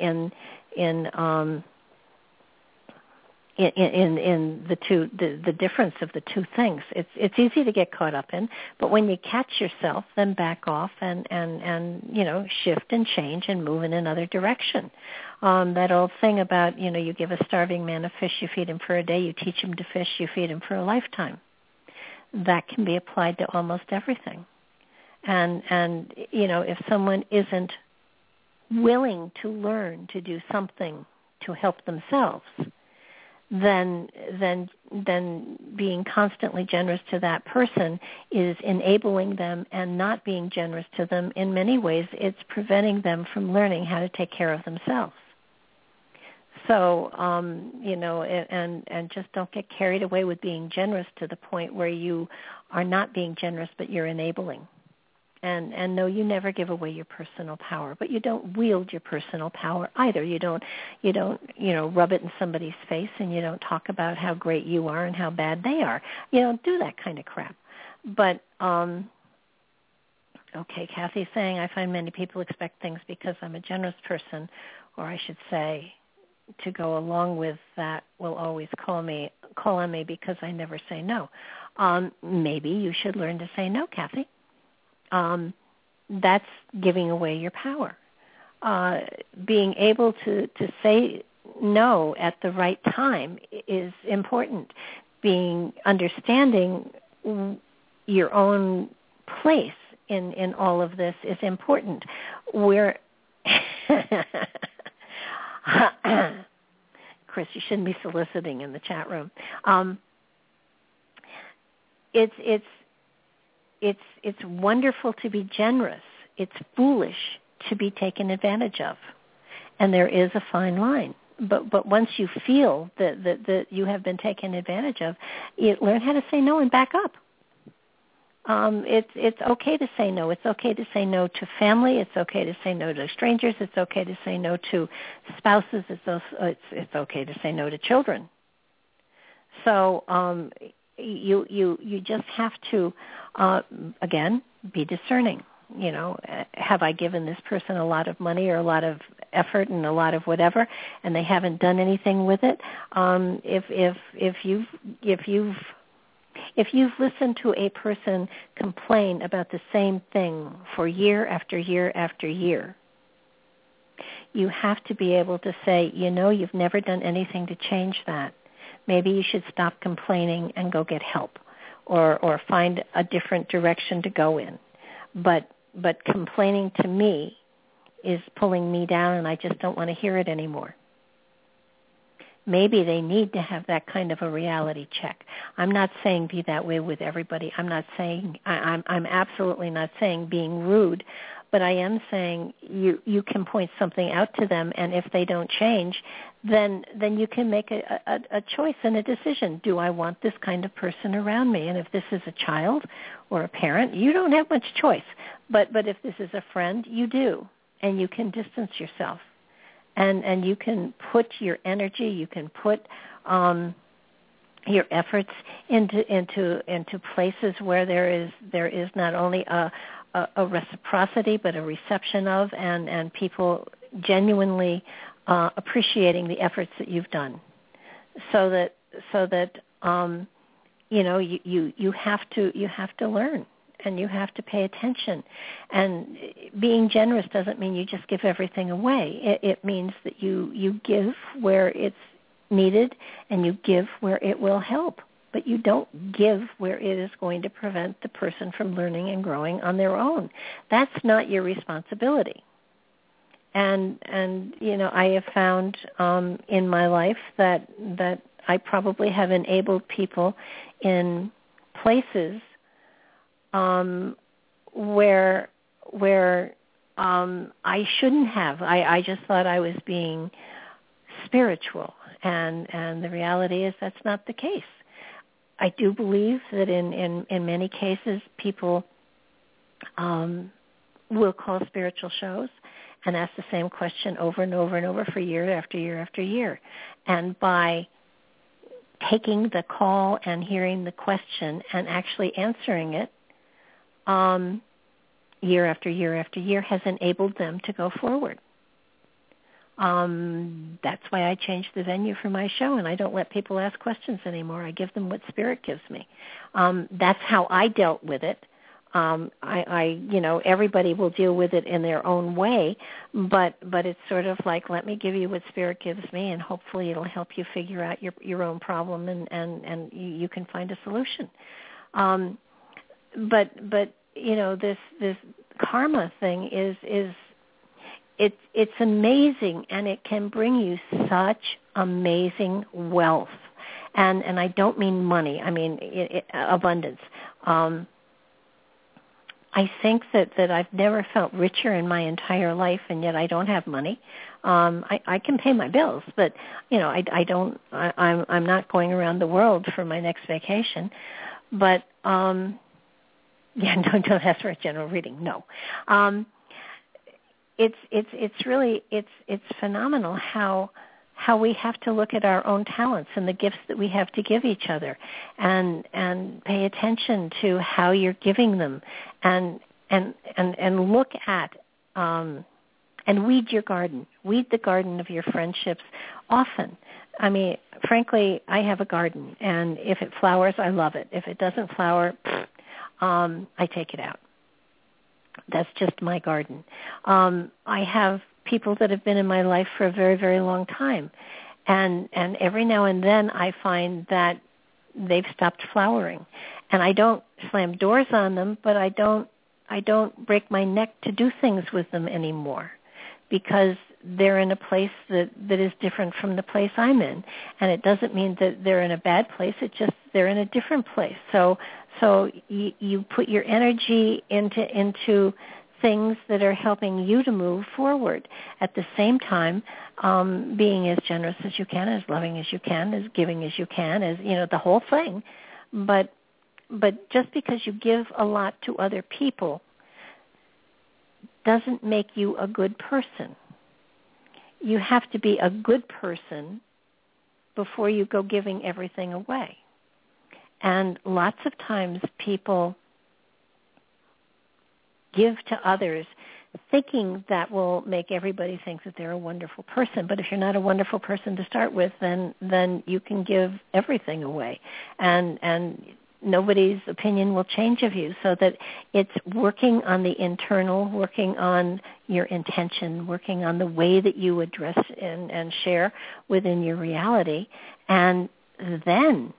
Speaker 2: the difference of the two things. It's easy to get caught up in, but when you catch yourself, then back off and shift and change and move in another direction. That old thing about you give a starving man a fish, you feed him for a day, you teach him to fish, you feed him for a lifetime. That can be applied to almost everything. And if someone isn't willing to learn to do something to help themselves, then being constantly generous to that person is enabling them, and not being generous to them, in many ways, it's preventing them from learning how to take care of themselves. So, and just don't get carried away with being generous to the point where you are not being generous, but you're enabling. And no, you never give away your personal power, but you don't wield your personal power either. You don't rub it in somebody's face, and you don't talk about how great you are and how bad they are. You don't do that kind of crap. But okay, Kathy's saying, I find many people expect things because I'm a generous person, or I should say, to go along with that, will always call on me because I never say no. Maybe you should learn to say no, Kathy. That's giving away your power. Being able to say no at the right time is important. Understanding your own place in all of this is important. Chris, you shouldn't be soliciting in the chat room. It's wonderful to be generous. It's foolish to be taken advantage of, and there is a fine line. But once you feel that you have been taken advantage of, you learn how to say no and back up. It's okay to say no. It's okay to say no to family. It's okay to say no to strangers. It's okay to say no to spouses. It's okay to say no to children. So you just have to again be discerning. Have I given this person a lot of money or a lot of effort and a lot of whatever, and they haven't done anything with it? If you've listened to a person complain about the same thing for year after year after year, you have to be able to say, you've never done anything to change that. Maybe you should stop complaining and go get help, or find a different direction to go in. But complaining to me is pulling me down, and I just don't want to hear it anymore. Maybe they need to have that kind of a reality check. I'm not saying be that way with everybody. I'm absolutely not saying being rude, but I am saying you can point something out to them, and if they don't change, then you can make a choice and a decision. Do I want this kind of person around me? And if this is a child or a parent, you don't have much choice. But if this is a friend, you do, and you can distance yourself. And you can put your energy, you can put your efforts into places where there is not only a reciprocity but a reception of, and people genuinely appreciating the efforts that you've done. So that you have to learn. And you have to pay attention. And being generous doesn't mean you just give everything away. It means that you give where it's needed, and you give where it will help. But you don't give where it is going to prevent the person from learning and growing on their own. That's not your responsibility. And I have found in my life that I probably have enabled people in places where I shouldn't have. I just thought I was being spiritual, and the reality is that's not the case. I do believe that in many cases people will call spiritual shows and ask the same question over and over and over for year after year after year. And by taking the call and hearing the question and actually answering it, year after year after year has enabled them to go forward. That's why I changed the venue for my show, and I don't let people ask questions anymore. I give them what Spirit gives me. That's how I dealt with it. Everybody will deal with it in their own way, but it's sort of like, let me give you what Spirit gives me, and hopefully it'll help you figure out your own problem, and you can find a solution. But this karma thing is it's amazing, and it can bring you such amazing wealth. And I don't mean money. I mean abundance. I think that I've never felt richer in my entire life, and yet I don't have money. I can pay my bills, but I'm not going around the world for my next vacation. But don't ask for a general reading. No, it's really phenomenal how we have to look at our own talents and the gifts that we have to give each other, and pay attention to how you're giving them, and look at and weed your garden, weed the garden of your friendships often. I mean, frankly, I have a garden, and if it flowers, I love it. If it doesn't flower, I take it out. That's just my garden. I have people that have been in my life for a very, very long time. And every now and then I find that they've stopped flowering. And I don't slam doors on them, but I don't break my neck to do things with them anymore, because they're in a place that is different from the place I'm in. And it doesn't mean that they're in a bad place. It's just they're in a different place. So you put your energy into things that are helping you to move forward. At the same time, being as generous as you can, as loving as you can, as giving as you can, as the whole thing. But just because you give a lot to other people doesn't make you a good person. You have to be a good person before you go giving everything away. And lots of times people give to others thinking that will make everybody think that they're a wonderful person. But if you're not a wonderful person to start with, then you can give everything away. And nobody's opinion will change of you. So that it's working on the internal, working on your intention, working on the way that you address and share within your reality, and then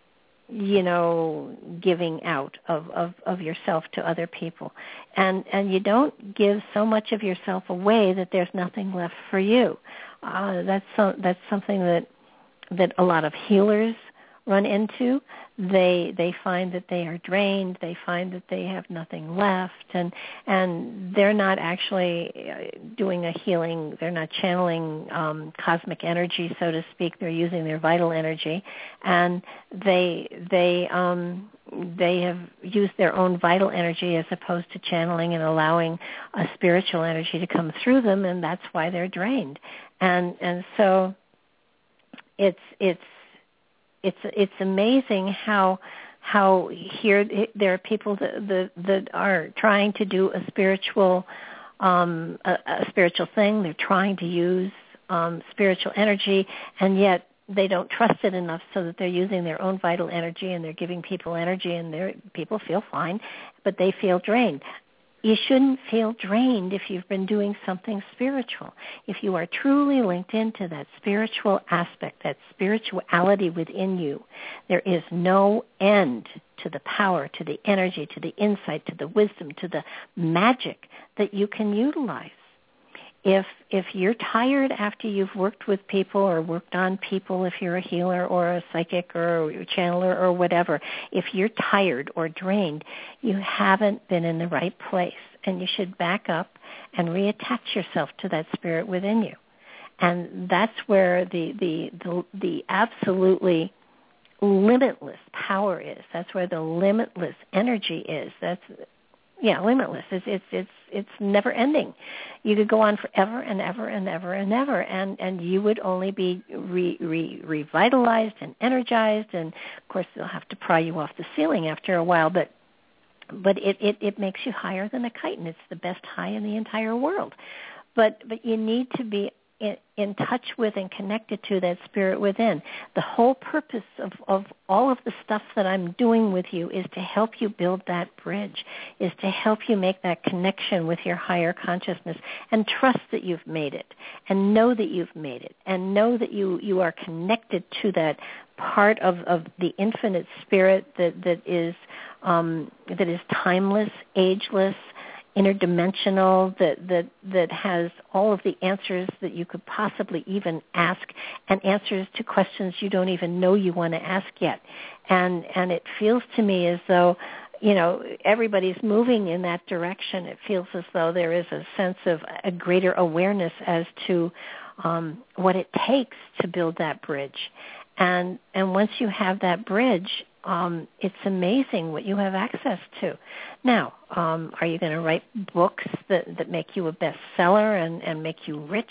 Speaker 2: giving out of yourself to other people. And you don't give so much of yourself away that there's nothing left for you. That's something that a lot of healers run into. They find that they are drained. They find that they have nothing left, and they're not actually doing a healing. They're not channeling cosmic energy, so to speak. They're using their vital energy, and they have used their own vital energy as opposed to channeling and allowing a spiritual energy to come through them, and that's why they're drained. And so it's amazing how here there are people that are trying to do a spiritual thing. They're trying to use spiritual energy, and yet they don't trust it enough, so that they're using their own vital energy, and they're giving people energy, and people feel fine, but they feel drained. You shouldn't feel drained if you've been doing something spiritual. If you are truly linked into that spiritual aspect, that spirituality within you, there is no end to the power, to the energy, to the insight, to the wisdom, to the magic that you can utilize. If you're tired after you've worked with people or worked on people, if you're a healer or a psychic or a channeler or whatever, if you're tired or drained, you haven't been in the right place, and you should back up and reattach yourself to that spirit within you. And that's where the absolutely limitless power is. That's where the limitless energy is. Limitless. It's never ending. You could go on forever and ever and ever and ever, and you would only be revitalized and energized. And of course, they'll have to pry you off the ceiling after a while, but it makes you higher than a kite, and it's the best high in the entire world. But you need to be in touch with and connected to that spirit within. The whole purpose of all of the stuff that I'm doing with you is to help you build that bridge, is to help you make that connection with your higher consciousness, and trust that you've made it, and know that you've made it, and know that you are connected to that part of the infinite spirit that is timeless, ageless, interdimensional, that has all of the answers that you could possibly even ask, and answers to questions you don't even know you want to ask yet. And it feels to me as though, everybody's moving in that direction. It feels as though there is a sense of a greater awareness as to what it takes to build that bridge. And once you have that bridge, it's amazing what you have access to. Now, are you going to write books that make you a bestseller and make you rich?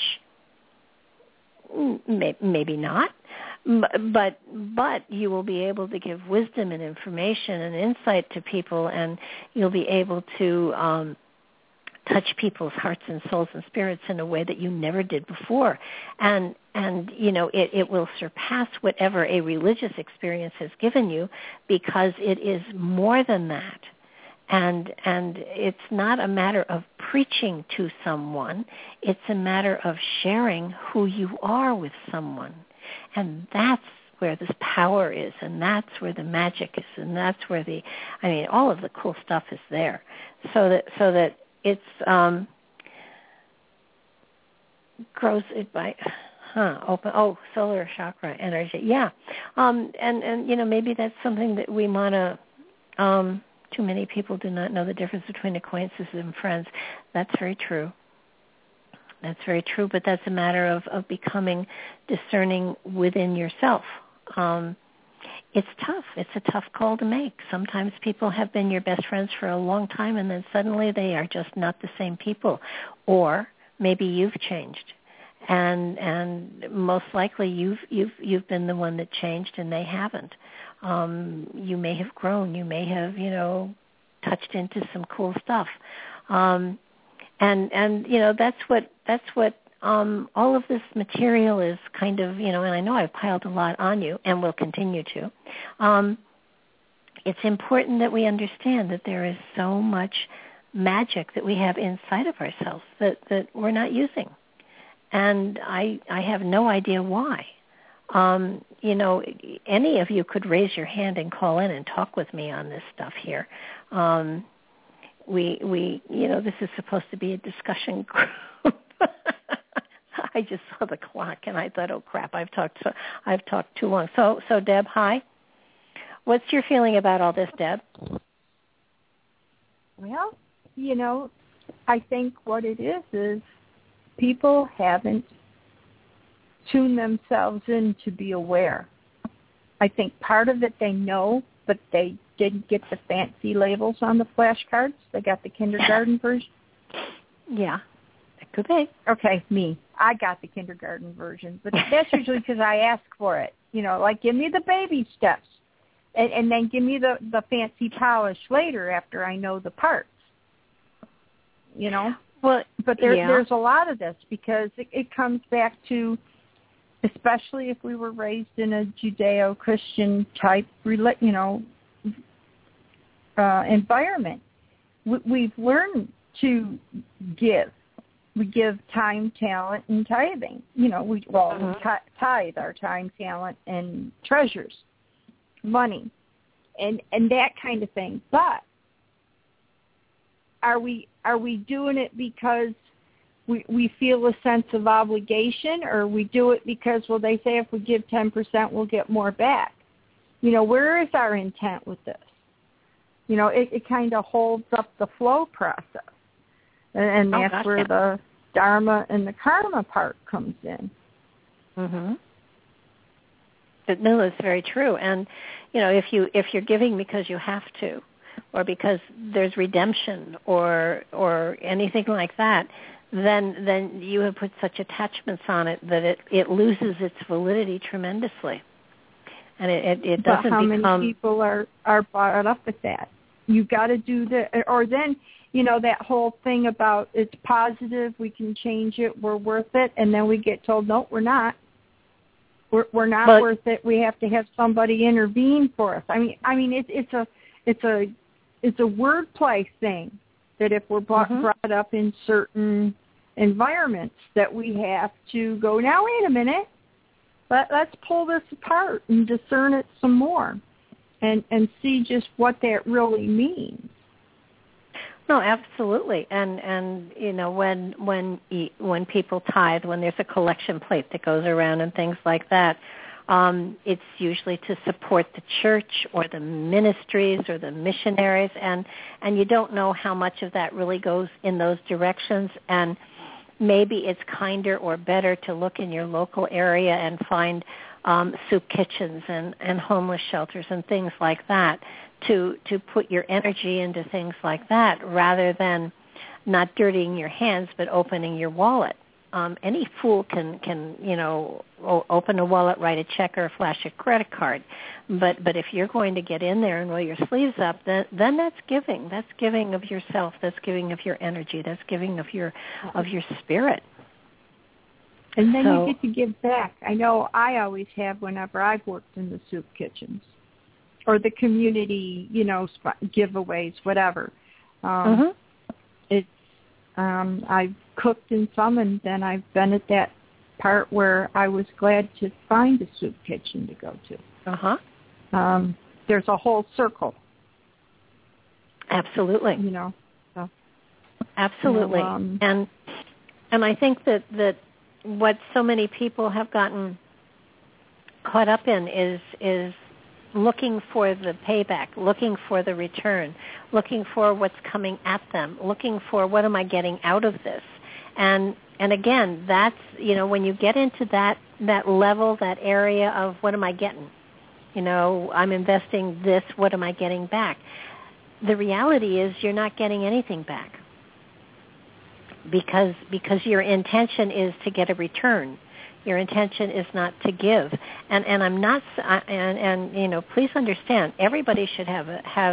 Speaker 2: Maybe not. But you will be able to give wisdom and information and insight to people, and you'll be able to touch people's hearts and souls and spirits in a way that you never did before. And it will surpass whatever a religious experience has given you, because it is more than that. And it's not a matter of preaching to someone. It's a matter of sharing who you are with someone. And that's where this power is, and that's where the magic is, and that's where all of the cool stuff is there. So that it's grows it by open solar chakra energy. Yeah. And maybe that's something that we want to too many people do not know the difference between acquaintances and friends. That's very true. That's very true, but that's a matter of becoming discerning within yourself. It's tough. It's a tough call to make. Sometimes people have been your best friends for a long time, and then suddenly they are just not the same people. Or maybe you've changed, and most likely you've been the one that changed, and they haven't. You may have grown. You may have touched into some cool stuff. And that's what all of this material is kind of, and I know I've piled a lot on you and will continue to. It's important that we understand that there is so much magic that we have inside of ourselves that we're not using. And I have no idea why. Any of you could raise your hand and call in and talk with me on this stuff here. This is supposed to be a discussion group. I just saw the clock and I thought, oh crap, I've talked too long. So Deb, hi. What's your feeling about all this, Deb?
Speaker 3: Well, I think what it is people haven't tuned themselves in to be aware. I think part of it they know, but they didn't get the fancy labels on the flashcards. They got the kindergarten version.
Speaker 2: Yeah, that could be.
Speaker 3: Okay, me. I got the kindergarten version, but that's usually because I ask for it. Like give me the baby steps, and then give me the fancy polish later after I know the parts. Well, but there's a lot of this because it comes back to, especially if we were raised in a Judeo-Christian type, environment. We've learned to give. We give time, talent, and tithing. We tithe our time, talent, and treasures, money, and that kind of thing. But are we doing it because we feel a sense of obligation, or we do it because, they say if we give 10%, we'll get more back? Where is our intent with this? It kind of holds up the flow process. And that's where the dharma and the karma part comes in.
Speaker 2: Mm-hmm. No, that's very true. And, if you're giving because you have to, or because there's redemption or anything like that, then you have put such attachments on it that it loses its validity tremendously. And it doesn't become...
Speaker 3: But how many people are brought up with that? You got to do or then, that whole thing about it's positive, we can change it, we're worth it, and then we get told, no, we're not. We're not worth it. We have to have somebody intervene for us. I mean, it's a wordplay thing that if we're brought up in certain environments that we have to go, now wait a minute, let's pull this apart and discern it some more and see just what that really means.
Speaker 2: No, absolutely. And you know, when people tithe, when there's a collection plate that goes around and things like that, it's usually to support the church or the ministries or the missionaries, and you don't know how much of that really goes in those directions. And maybe it's kinder or better to look in your local area and find soup kitchens and homeless shelters and things like that, to put your energy into things like that, rather than not dirtying your hands but opening your wallet. Any fool can you know, open a wallet, write a check, or flash a credit card. But if you're going to get in there and roll your sleeves up, then that's giving. That's giving of yourself. That's giving of your energy. That's giving of your spirit.
Speaker 3: And then you get to give back. I know I always have whenever I've worked in the soup kitchens or the community, you know, giveaways, whatever. I've cooked in some, and then I've been at that part where I was glad to find a soup kitchen to go to. There's a whole circle.
Speaker 2: Absolutely.
Speaker 3: You know. So,
Speaker 2: absolutely.
Speaker 3: You know,
Speaker 2: and I think that what so many people have gotten caught up in is looking for the payback, looking for the return, looking for what's coming at them, looking for what am I getting out of this. And again, that's, you know, when you get into that level, that area of what am I getting? You know, I'm investing this, what am I getting back? The reality is you're not getting anything back because your intention is to get a return. Your intention is not to give, and I'm not. And you know, please understand. Everybody should have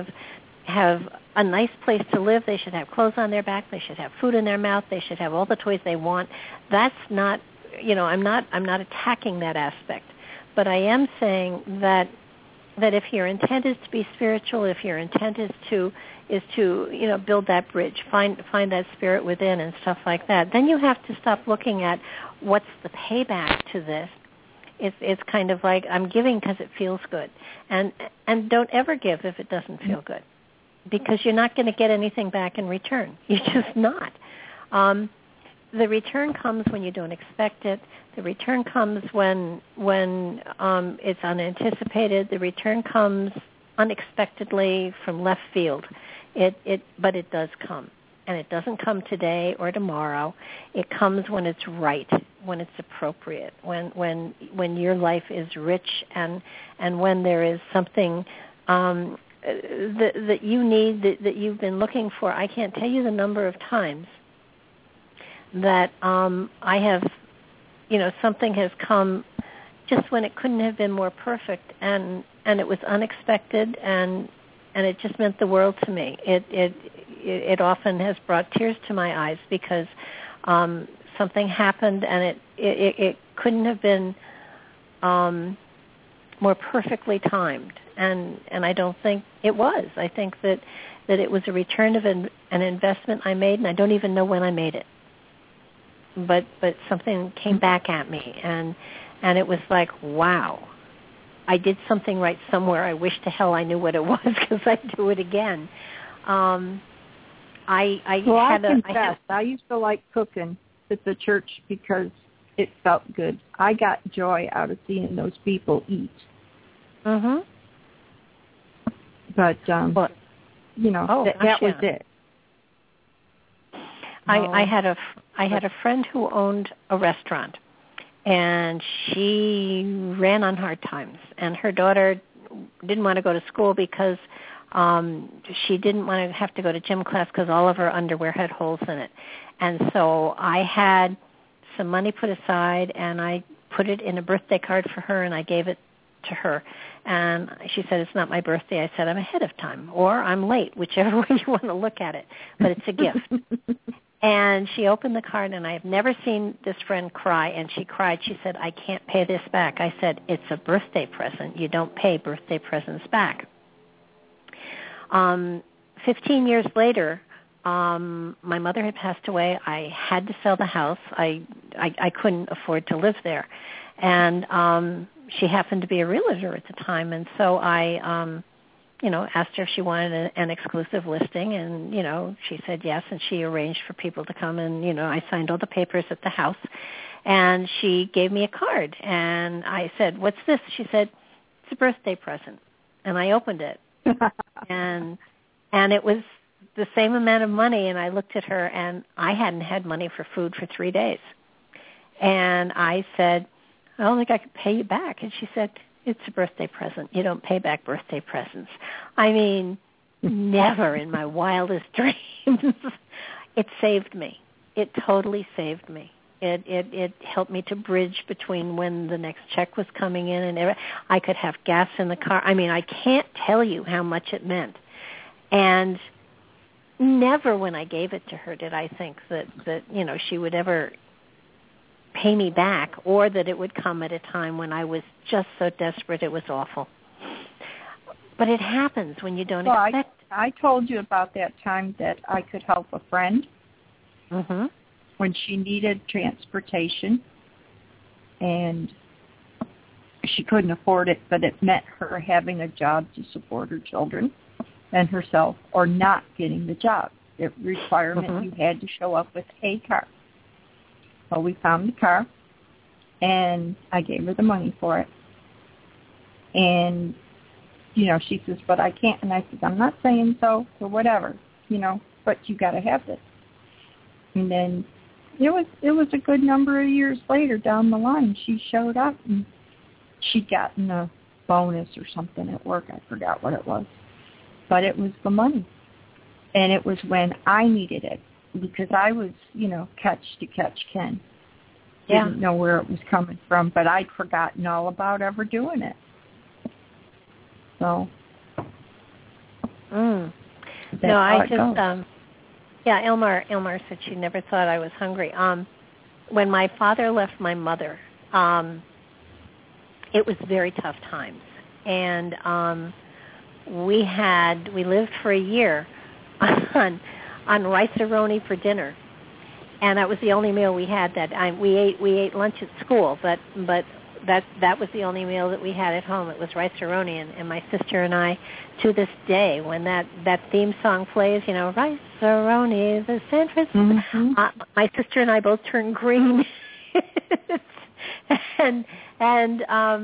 Speaker 2: a nice place to live. They should have clothes on their back. They should have food in their mouth. They should have all the toys they want. That's not. You know, I'm not attacking that aspect, but I am saying that if your intent is to be spiritual, if your intent is to you know, build that bridge, find that spirit within and stuff like that, then you have to stop looking at what's the payback to this. It's kind of like I'm giving because it feels good, and don't ever give if it doesn't feel good, because you're not going to get anything back in return. You're just not. The return comes when you don't expect it. The return comes when it's unanticipated. The return comes unexpectedly from left field. But it does come, and it doesn't come today or tomorrow. It comes when it's right, when it's appropriate, when your life is rich, and when there is something that you need, that you've been looking for. I can't tell you the number of times that I have, you know, something has come just when it couldn't have been more perfect, and it was unexpected, and it just meant the world to me. It often has brought tears to my eyes because something happened, and it couldn't have been more perfectly timed, and I don't think it was. I think that it was a return of an investment I made, and I don't even know when I made it. But something came back at me, and it was like, wow, I did something right somewhere. I wish to hell I knew what it was, because I'd do it again. I used to like cooking at the church because it felt good. I got joy out of seeing those people eat.
Speaker 3: Mhm. But you know, that was it.
Speaker 2: I had a friend who owned a restaurant, and she ran on hard times, and her daughter didn't want to go to school because she didn't want to have to go to gym class because all of her underwear had holes in it. And so I had some money put aside, and I put it in a birthday card for her, and I gave it to her. And she said, it's not my birthday. I said, I'm ahead of time, or I'm late, whichever way you want to look at it. But it's a gift. And she opened the card, and I have never seen this friend cry, and she cried. She said, I can't pay this back. I said, it's a birthday present. You don't pay birthday presents back. 15 years later, my mother had passed away. I had to sell the house. I couldn't afford to live there. And she happened to be a realtor at the time, and so I asked her if she wanted an exclusive listing, and, she said yes, and she arranged for people to come, and, I signed all the papers at the house, and she gave me a card, and I said, "What's this?" She said, "It's a birthday present," and I opened it, and it was the same amount of money, and I looked at her, and I hadn't had money for food for 3 days, and I said, "I don't think I could pay you back," and she said, "It's a birthday present. You don't pay back birthday presents." I mean, never in my wildest dreams. It saved me. It totally saved me. It helped me to bridge between when the next check was coming in and I could have gas in the car. I mean, I can't tell you how much it meant. And never when I gave it to her did I think that she would ever pay me back, or that it would come at a time when I was just so desperate it was awful. But it happens when you don't expect it.
Speaker 3: I told you about that time that I could help a friend when she needed transportation, and she couldn't afford it, but it meant her having a job to support her children and herself, or not getting the job. It requirement you had to show up with a car. Well, we found the car, and I gave her the money for it. And, she says, "But I can't." And I said, "I'm not saying so, or whatever, but you got to have this." And then it was a good number of years later down the line, she showed up, and she'd gotten a bonus or something at work. I forgot what it was. But it was the money. And it was when I needed it. Because I was, catch to catch Ken. Didn't know where it was coming from, but I'd forgotten all about ever doing it. So.
Speaker 2: No, I just, Ilmar said she never thought I was hungry. When my father left my mother, it was very tough times. And we lived for a year on rice-a-roni for dinner, and that was the only meal we had that time. We ate lunch at school, but that was the only meal that we had at home. It was rice-a-roni, and my sister and I, to this day, when that theme song plays, rice-a-roni, the San Francisco, my sister and I both turn green, and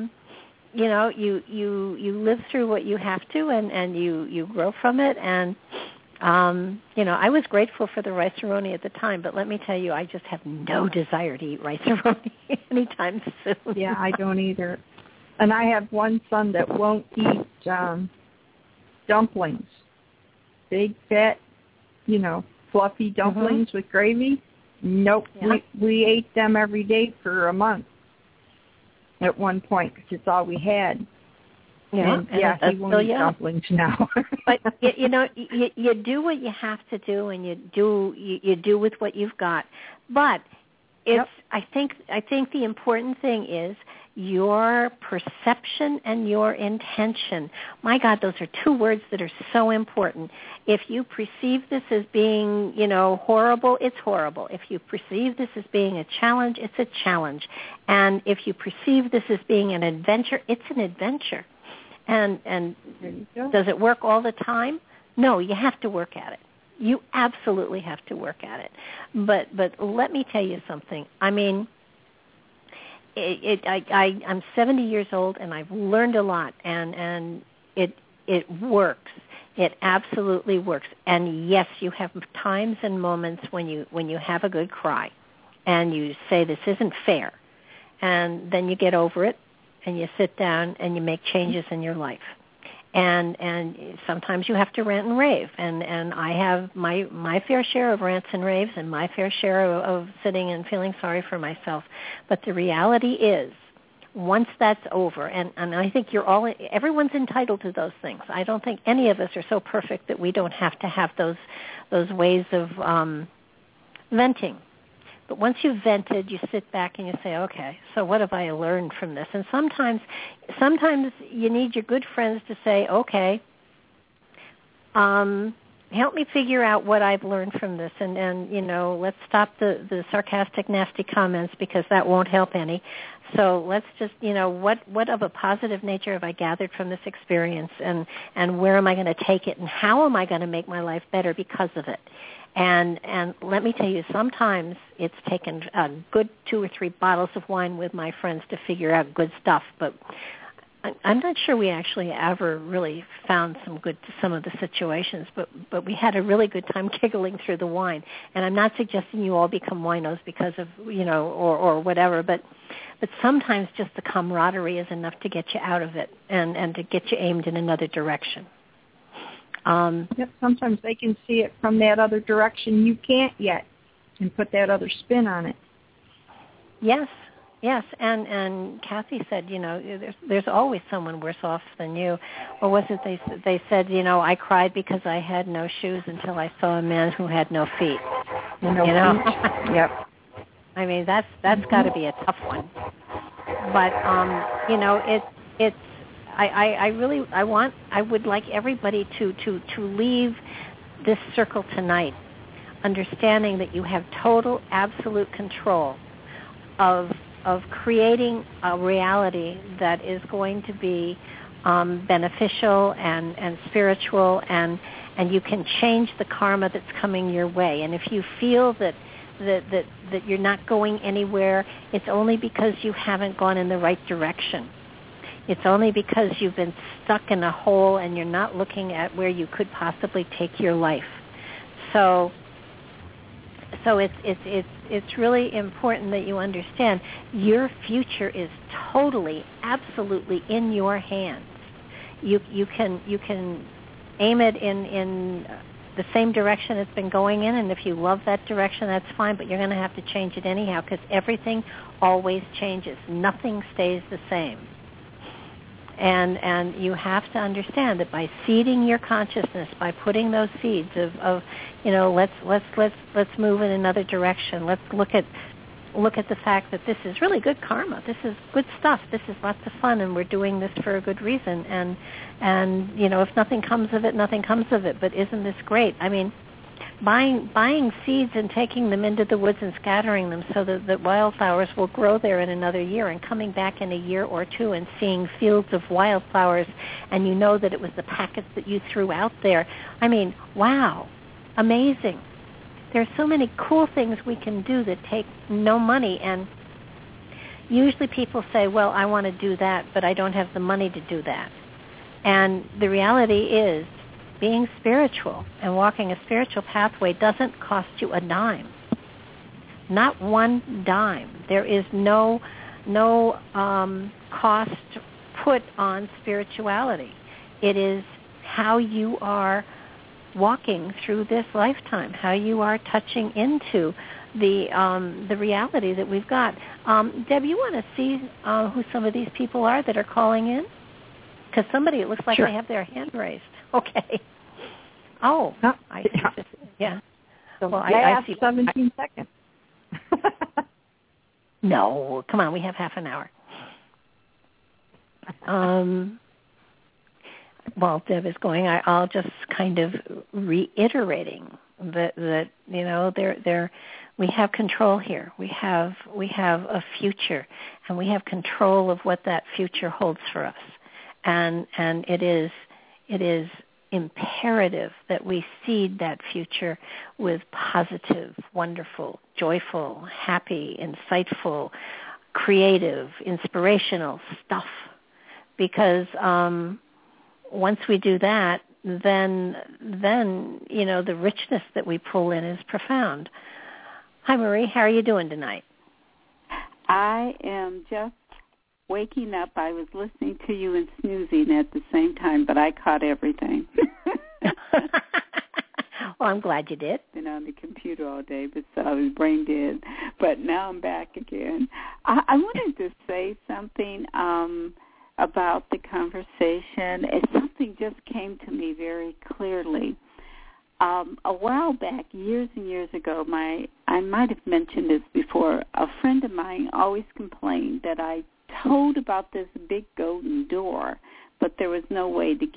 Speaker 2: you live through what you have to, and you grow from it, and I was grateful for the rice-a-roni at the time, but let me tell you, I just have no desire to eat rice-a-roni anytime soon.
Speaker 3: Yeah, I don't either. And I have one son that won't eat dumplings. Big, fat, fluffy dumplings with gravy. Nope. Yeah. We ate them every day for a month at one point because it's all we had.
Speaker 2: Yeah,
Speaker 3: and he won't eat dumplings now.
Speaker 2: But you do what you have to do, and you do with what you've got. But it's I think the important thing is your perception and your intention. My God, those are two words that are so important. If you perceive this as being, horrible, it's horrible. If you perceive this as being a challenge, it's a challenge. And if you perceive this as being an adventure, it's an adventure. And does it work all the time? No, you have to work at it. You absolutely have to work at it. But let me tell you something. I mean, I'm 70 years old, and I've learned a lot, and it works. It absolutely works. And yes, you have times and moments when you have a good cry, and you say this isn't fair, and then you get over it. And you sit down and you make changes in your life. And sometimes you have to rant and rave. And I have my fair share of rants and raves and my fair share of sitting and feeling sorry for myself. But the reality is, once that's over, and I think everyone's entitled to those things. I don't think any of us are so perfect that we don't have to have those ways of venting. But once you've vented, you sit back and you say, okay, so what have I learned from this? And sometimes you need your good friends to say, okay, help me figure out what I've learned from this, and let's stop the sarcastic, nasty comments, because that won't help any. So let's just, what of a positive nature have I gathered from this experience, and where am I going to take it, and how am I going to make my life better because of it? And let me tell you, sometimes it's taken a good 2 or 3 bottles of wine with my friends to figure out good stuff, but I'm not sure we actually ever really found some of the situations, but we had a really good time giggling through the wine. And I'm not suggesting you all become winos because of, or whatever, but sometimes just the camaraderie is enough to get you out of it and to get you aimed in another direction.
Speaker 3: Yep, sometimes they can see it from that other direction you can't yet and put that other spin on it.
Speaker 2: Yes, and Kathy said, there's always someone worse off than you. Or was it they said, I cried because I had no shoes until I saw a man who had no feet.
Speaker 3: No feet. Yep.
Speaker 2: I mean, that's got to be a tough one. But it's I would like everybody to leave this circle tonight understanding that you have total, absolute control of creating a reality that is going to be beneficial and spiritual, and you can change the karma that's coming your way. And if you feel that you're not going anywhere, it's only because you haven't gone in the right direction. It's only because you've been stuck in a hole and you're not looking at where you could possibly take your life. So it's really important that you understand your future is totally, absolutely in your hands. You can aim it in the same direction it's been going in, and if you love that direction, that's fine, but you're going to have to change it anyhow, because everything always changes. Nothing stays the same. And you have to understand that by seeding your consciousness, by putting those seeds of let's move in another direction. Let's look at the fact that this is really good karma. This is good stuff. This is lots of fun, and we're doing this for a good reason. And if nothing comes of it, nothing comes of it. But isn't this great? I mean, buying seeds and taking them into the woods and scattering them so that wildflowers will grow there in another year, and coming back in a year or two and seeing fields of wildflowers, and you know that it was the packets that you threw out there. I mean, wow, amazing. There's so many cool things we can do that take no money, and usually people say, well, I want to do that, but I don't have the money to do that. And the reality is, being spiritual and walking a spiritual pathway doesn't cost you a dime. Not one dime. There is no cost put on spirituality. It is how you are walking through this lifetime, how you are touching into the reality that we've got. Deb, you want to see who some of these people are that are calling in? Because somebody, it looks like
Speaker 3: Sure.
Speaker 2: they have their hand raised. Okay. Oh, I see. Yeah.
Speaker 3: So
Speaker 2: well,
Speaker 3: I
Speaker 2: see.
Speaker 3: 17 seconds.
Speaker 2: No, come on, we have half an hour. While Deb is going, I'll just kind of reiterating that we have control here. We have a future, and we have control of what that future holds for us. And it is imperative that we seed that future with positive, wonderful, joyful, happy, insightful, creative, inspirational stuff. Because once we do that, then the richness that we pull in is profound. Hi, Marie. How are you doing tonight?
Speaker 4: I am just waking up. I was listening to you and snoozing at the same time, but I caught everything.
Speaker 2: Well, I'm glad you did.
Speaker 4: Been on the computer all day, but so I was brain dead. But now I'm back again. I wanted to say something about the conversation. Something just came to me very clearly. A while back, years and years ago, I might have mentioned this before, a friend of mine always complained that I told about this big golden door, but there was no way to get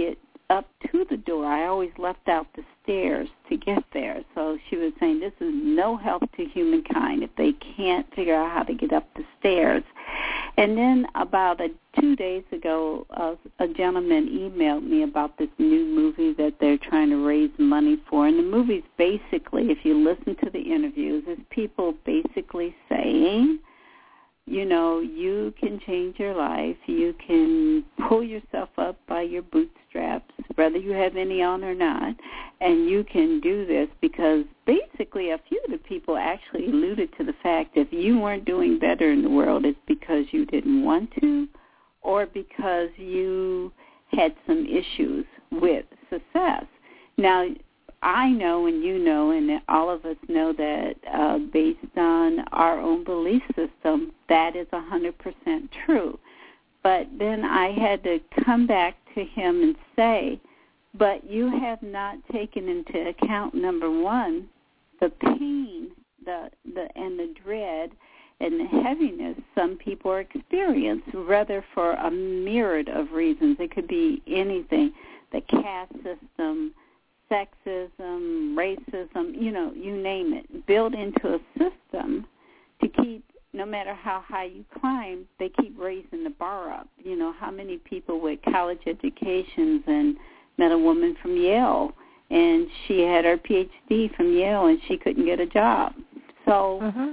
Speaker 4: up to the door. I always left out the stairs to get there. So she was saying this is no help to humankind if they can't figure out how to get up the stairs. And then about 2 days ago, a gentleman emailed me about this new movie that they're trying to raise money for. And the movie's basically, if you listen to the interviews, is people basically saying, you know, you can change your life. You can pull yourself up by your bootstraps, whether you have any on or not, and you can do this because basically a few of the people actually alluded to the fact if you weren't doing better in the world, it's because you didn't want to or because you had some issues with success. Now, I know and you know and all of us know that based on our own belief system, that is 100% true. But then I had to come back to him and say, but you have not taken into account, number one, the pain and the dread and the heaviness some people are experiencing, rather for a myriad of reasons. It could be anything, the caste system, sexism, racism, you know, you name it, built into a system to keep, no matter how high you climb, they keep raising the bar up. You know, how many people with college educations, and met a woman from Yale, and she had her PhD from Yale, and she couldn't get a job. So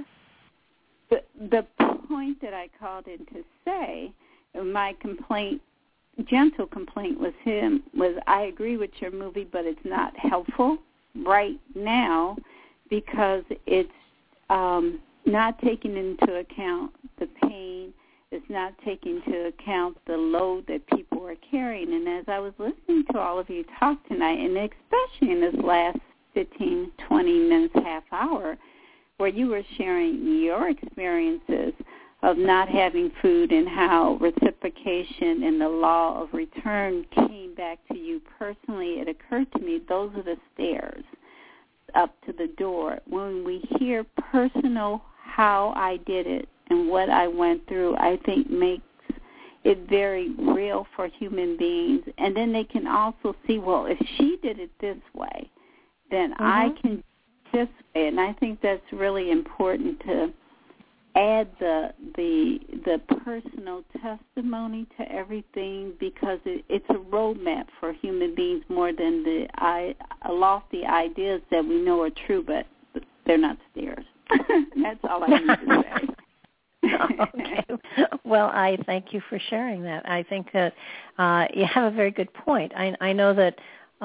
Speaker 4: the point that I called in to say, my complaint, gentle complaint with him was, I agree with your movie, but it's not helpful right now because it's not taking into account the pain. It's not taking into account the load that people are carrying. And as I was listening to all of you talk tonight, and especially in this last 15, 20 minutes, half hour, where you were sharing your experiences of not having food and how reciprocation and the law of return came back to you personally, it occurred to me those are the stairs up to the door. When we hear personal how I did it and what I went through, I think makes it very real for human beings. And then they can also see, well, if she did it this way, then I can this way. And I think that's really important to add the personal testimony to everything because it's a roadmap for human beings more than the lofty ideas that we know are true, but they're not stairs. That's all I need to say.
Speaker 2: Okay. Well, I thank you for sharing that. I think that you have a very good point. I know that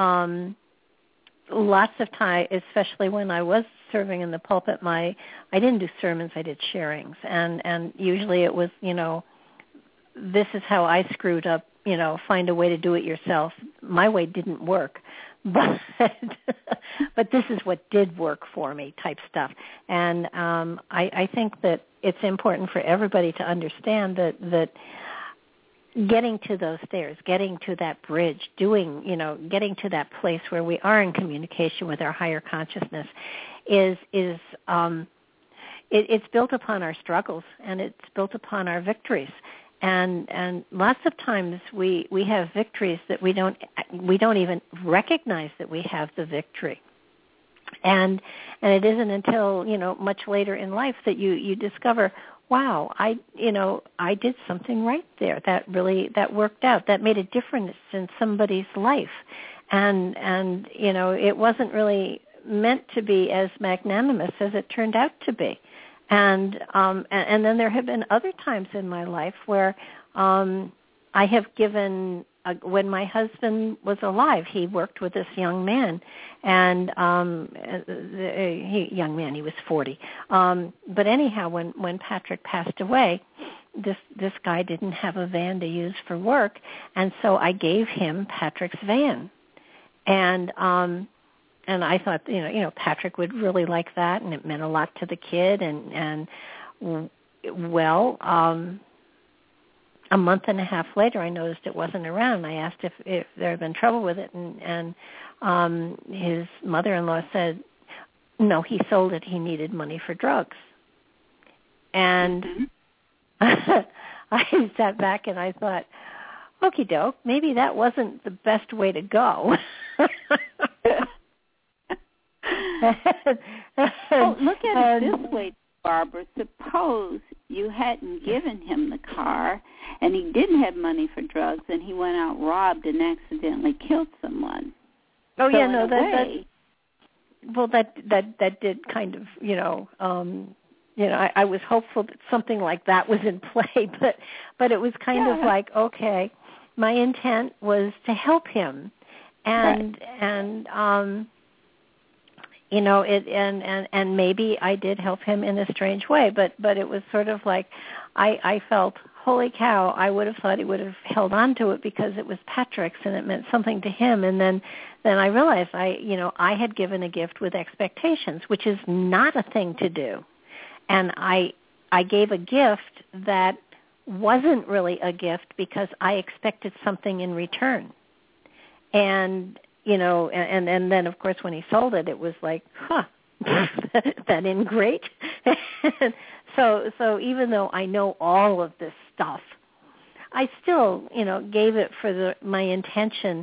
Speaker 2: lots of time, especially when I was serving in the pulpit, I didn't do sermons, I did sharings. And usually it was, you know, this is how I screwed up, you know, find a way to do it yourself. My way didn't work. But this is what did work for me type stuff. And I think that it's important for everybody to understand that getting to those stairs, getting to that bridge, getting to that place where we are in communication with our higher consciousness it's built upon our struggles and it's built upon our victories. And lots of times we have victories that we don't even recognize that we have the victory. And it isn't until, you know, much later in life that you discover, wow, I did something right there. That worked out. That made a difference in somebody's life. And you know, it wasn't really meant to be as magnanimous as it turned out to be. And then there have been other times in my life where I have given, when my husband was alive, he worked with this young man, and he was 40. But anyhow, when Patrick passed away, this guy didn't have a van to use for work, and so I gave him Patrick's van. And I thought, you know, Patrick would really like that, and it meant a lot to the kid. And a month and a half later, I noticed it wasn't around. I asked if there had been trouble with it, and his mother-in-law said, no, he sold it. He needed money for drugs. And I sat back and I thought, okie doke, maybe that wasn't the best way to go.
Speaker 4: Well, look at it this way, Barbara. Suppose you hadn't given him the car and he didn't have money for drugs and he went out, robbed, and accidentally killed someone.
Speaker 2: Oh,
Speaker 4: so
Speaker 2: yeah, no, that did kind of, I was hopeful that something like that was in play, but it was kind of like, okay, my intent was to help him, and maybe I did help him in a strange way, but it was sort of like I felt, holy cow, I would have thought he would have held on to it because it was Patrick's and it meant something to him, and then I realized I had given a gift with expectations, which is not a thing to do. And I gave a gift that wasn't really a gift because I expected something in return. And, and then, of course, when he sold it, it was like, that in great. So even though I know all of this stuff, I still, gave it for my intention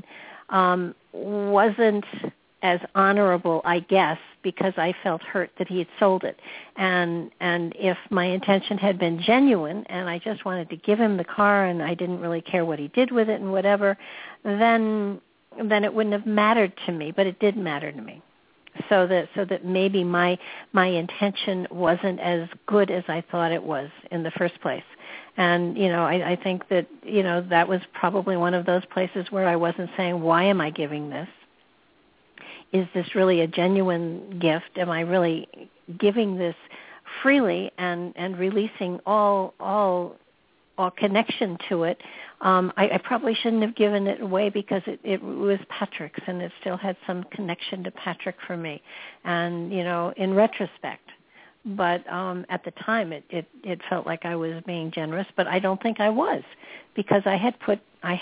Speaker 2: wasn't as honorable, I guess, because I felt hurt that he had sold it. And if my intention had been genuine and I just wanted to give him the car and I didn't really care what he did with it and whatever, then it wouldn't have mattered to me, but it did matter to me. So that maybe my intention wasn't as good as I thought it was in the first place. And, I think that, that was probably one of those places where I wasn't saying, why am I giving this? Is this really a genuine gift? Am I really giving this freely and releasing all connection to it? I probably shouldn't have given it away because it was Patrick's and it still had some connection to Patrick for me. And, in retrospect. But at the time, it felt like I was being generous, but I don't think I was because I had put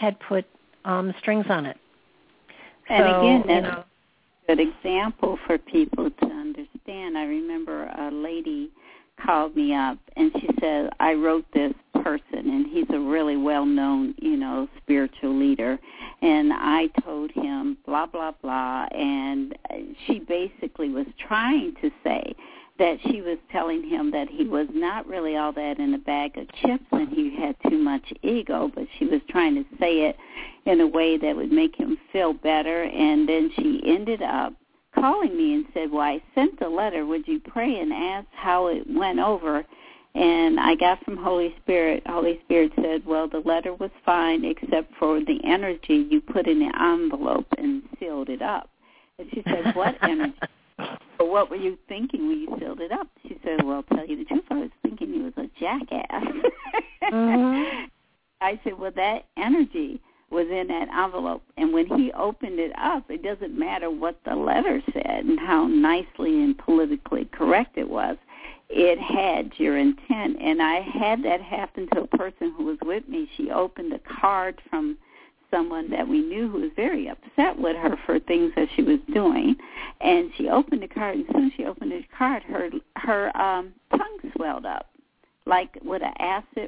Speaker 2: strings on it.
Speaker 4: And so, again, that's a good example for people to understand. I remember a lady called me up and she said, I wrote this person and he's a really well-known, spiritual leader. And I told him blah, blah, blah. And she basically was trying to say that she was telling him that he was not really all that in a bag of chips and he had too much ego, but she was trying to say it in a way that would make him feel better. And then she ended up calling me and said, well, I sent the letter. Would you pray and ask how it went over? And I got from Holy Spirit. Holy Spirit said, well, the letter was fine except for the energy you put in the envelope and sealed it up. And she said, what energy? But what were you thinking when you sealed it up? She said, well, I'll tell you the truth, I was thinking he was a jackass. Mm-hmm. I said, well, that energy was in that envelope. And when he opened it up, it doesn't matter what the letter said and how nicely and politically correct it was. It had your intent. And I had that happen to a person who was with me. She opened a card from someone that we knew who was very upset with her for things that she was doing, and she opened the card, and as soon as she opened the card, her tongue swelled up, like with an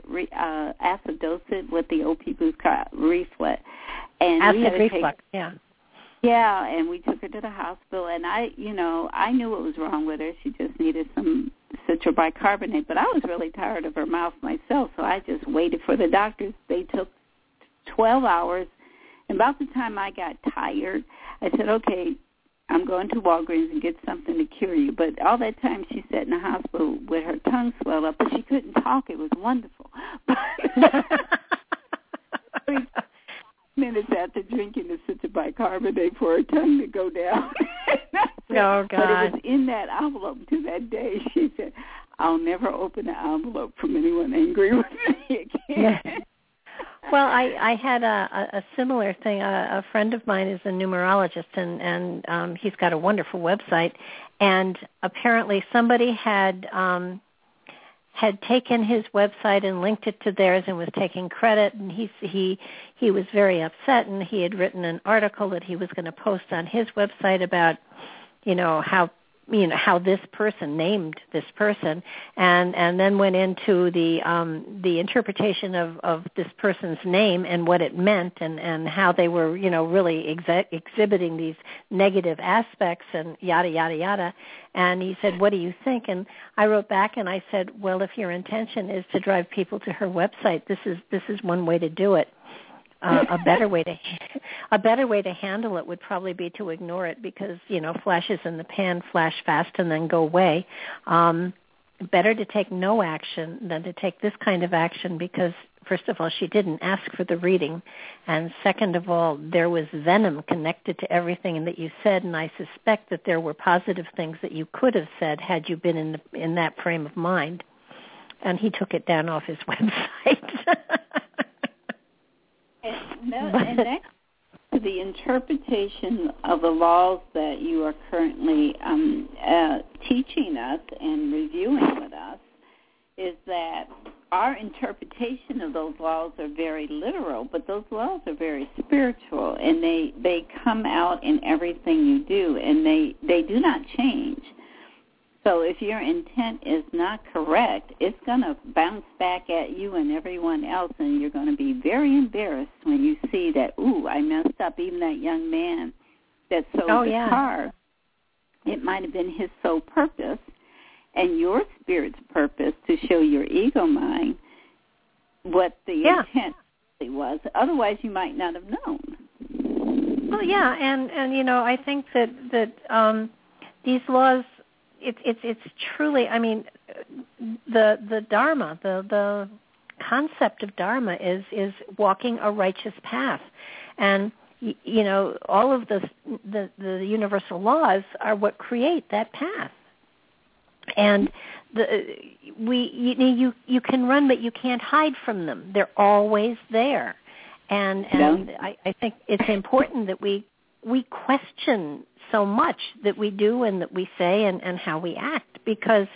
Speaker 4: acidosis, what the old people call reflux. And
Speaker 2: acid reflux, yeah.
Speaker 4: Yeah, and we took her to the hospital, and I knew what was wrong with her. She just needed some citrobicarbonate, but I was really tired of her mouth myself, so I just waited for the doctors. They took 12 hours. And about the time I got tired, I said, okay, I'm going to Walgreens and get something to cure you. But all that time she sat in the hospital with her tongue swelled up, but she couldn't talk. It was wonderful. 30 minutes after drinking the citrobicarbonate for her tongue to go down.
Speaker 2: Oh, God.
Speaker 4: But it was in that envelope to that day. She said, I'll never open an envelope from anyone angry with me again.
Speaker 2: Well, I had a similar thing. A friend of mine is a numerologist, and he's got a wonderful website. And apparently, somebody had taken his website and linked it to theirs and was taking credit. And he was very upset, and he had written an article that he was going to post on his website about, how how this person named this person, and then went into the interpretation of this person's name and what it meant, and how they were really exhibiting these negative aspects and yada yada yada. And he said, "What do you think?" And I wrote back and I said, "Well, if your intention is to drive people to her website, this is one way to do it. A better way to handle it would probably be to ignore it, because flashes in the pan flash fast and then go away. Better to take no action than to take this kind of action, because first of all, she didn't ask for the reading, and second of all, there was venom connected to everything that you said, and I suspect that there were positive things that you could have said had you been in that frame of mind." And he took it down off his website.
Speaker 4: And that's the interpretation of the laws that you are currently teaching us and reviewing with us, is that our interpretation of those laws are very literal, but those laws are very spiritual, and they come out in everything you do, and they do not change. So if your intent is not correct, it's going to bounce back at you and everyone else, and you're going to be very embarrassed when you see that, ooh, I messed up. Even that young man that sold the car, it might have been his sole purpose and your spirit's purpose to show your ego mind what the intent really was. Otherwise, you might not have known.
Speaker 2: Well, yeah, and I think that these laws, it's truly, I mean, the Dharma, the concept of Dharma is walking a righteous path, and all of the universal laws are what create that path. And you can run, but you can't hide from them. They're always there, and I think it's important that we question so much that we do and that we say and how we act, because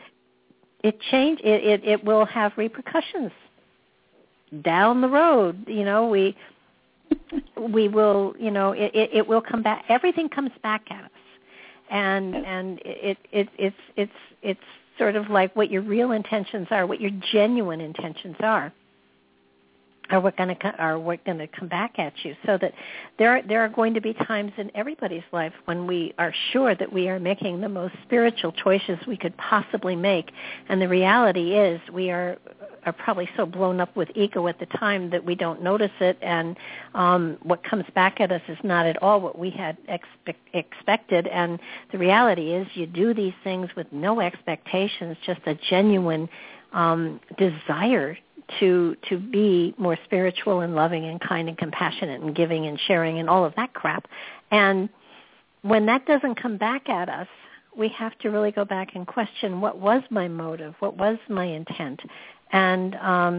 Speaker 2: it will have repercussions down the road. We will, it will come back. Everything comes back at us, and it's sort of like what your real intentions are, what your genuine intentions are what going to come back at you. So that there are going to be times in everybody's life when we are sure that we are making the most spiritual choices we could possibly make, and the reality is we are probably so blown up with ego at the time that we don't notice it, and what comes back at us is not at all what we had expected. And the reality is you do these things with no expectations, just a genuine desire to be more spiritual and loving and kind and compassionate and giving and sharing and all of that crap. And when that doesn't come back at us, we have to really go back and question, what was my motive? What was my intent? And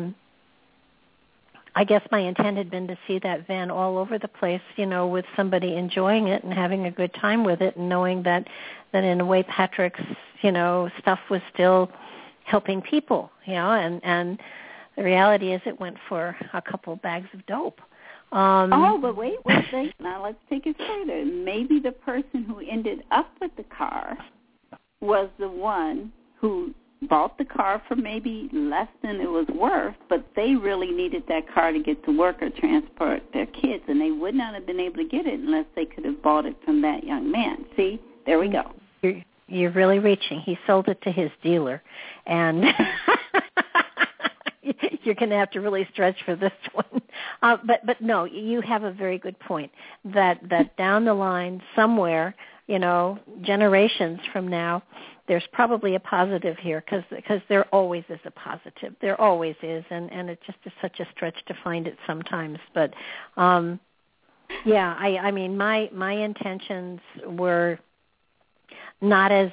Speaker 2: I guess my intent had been to see that van all over the place, with somebody enjoying it and having a good time with it, and knowing that in a way Patrick's, stuff was still helping people, and the reality is it went for a couple bags of dope.
Speaker 4: But wait. Now let's take it further. Maybe the person who ended up with the car was the one who bought the car for maybe less than it was worth, but they really needed that car to get to work or transport their kids, and they would not have been able to get it unless they could have bought it from that young man. See? There we go.
Speaker 2: You're really reaching. He sold it to his dealer, and you're going to have to really stretch for this one. But no, you have a very good point that down the line somewhere, generations from now, there's probably a positive here, because there always is a positive. There always is, and it just is such a stretch to find it sometimes. But I mean, my intentions were not as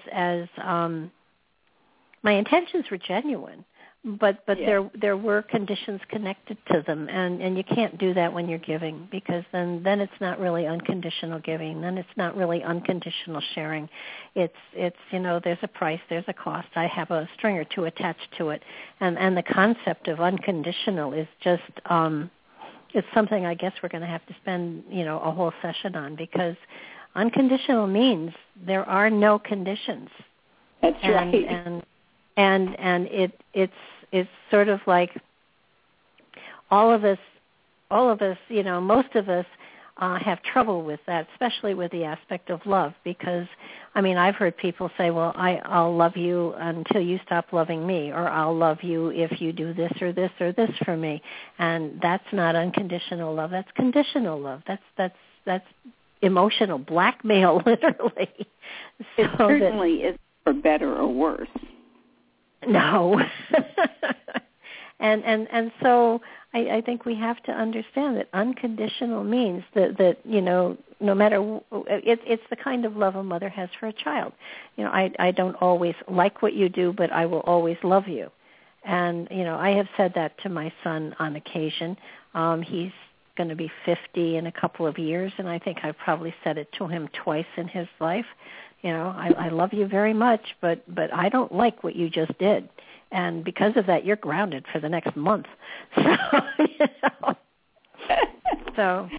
Speaker 2: my intentions were genuine, but there were conditions connected to them, and you can't do that when you're giving, because then it's not really unconditional giving. Then it's not really unconditional sharing. It's there's a price, there's a cost. I have a string or two attached to it, and the concept of unconditional is just it's something I guess we're going to have to spend a whole session on, because unconditional means there are no conditions.
Speaker 4: That's right.
Speaker 2: And it's sort of like all of us, most of us have trouble with that, especially with the aspect of love, because, I've heard people say, well, I'll love you until you stop loving me, or I'll love you if you do this or this or this for me. And that's not unconditional love. That's conditional love. That's emotional blackmail, literally.
Speaker 4: It certainly is for better or worse.
Speaker 2: No. And so I think we have to understand that unconditional means that no matter, it's the kind of love a mother has for a child. I don't always like what you do, but I will always love you. And, I have said that to my son on occasion. He's going to be 50 in a couple of years, and I think I've probably said it to him twice in his life. I love you very much, but I don't like what you just did. And because of that, you're grounded for the next month. So,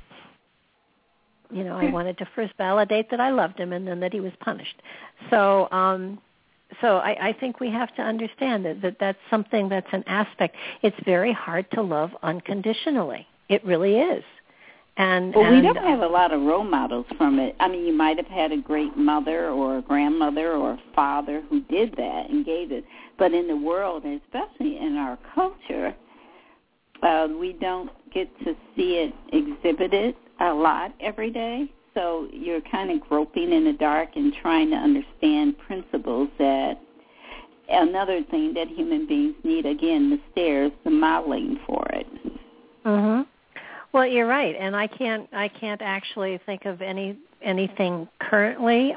Speaker 2: I wanted to first validate that I loved him and then that he was punished. So I think we have to understand that that's something that's an aspect. It's very hard to love unconditionally. It really is.
Speaker 4: We don't have a lot of role models from it. You might have had a great mother or a grandmother or a father who did that and gave it. But in the world, especially in our culture, we don't get to see it exhibited a lot every day. So you're kind of groping in the dark and trying to understand principles that another thing that human beings need, again, the stairs, the modeling for it.
Speaker 2: Mm-hmm. Well, you're right, and I can't actually think of anything currently.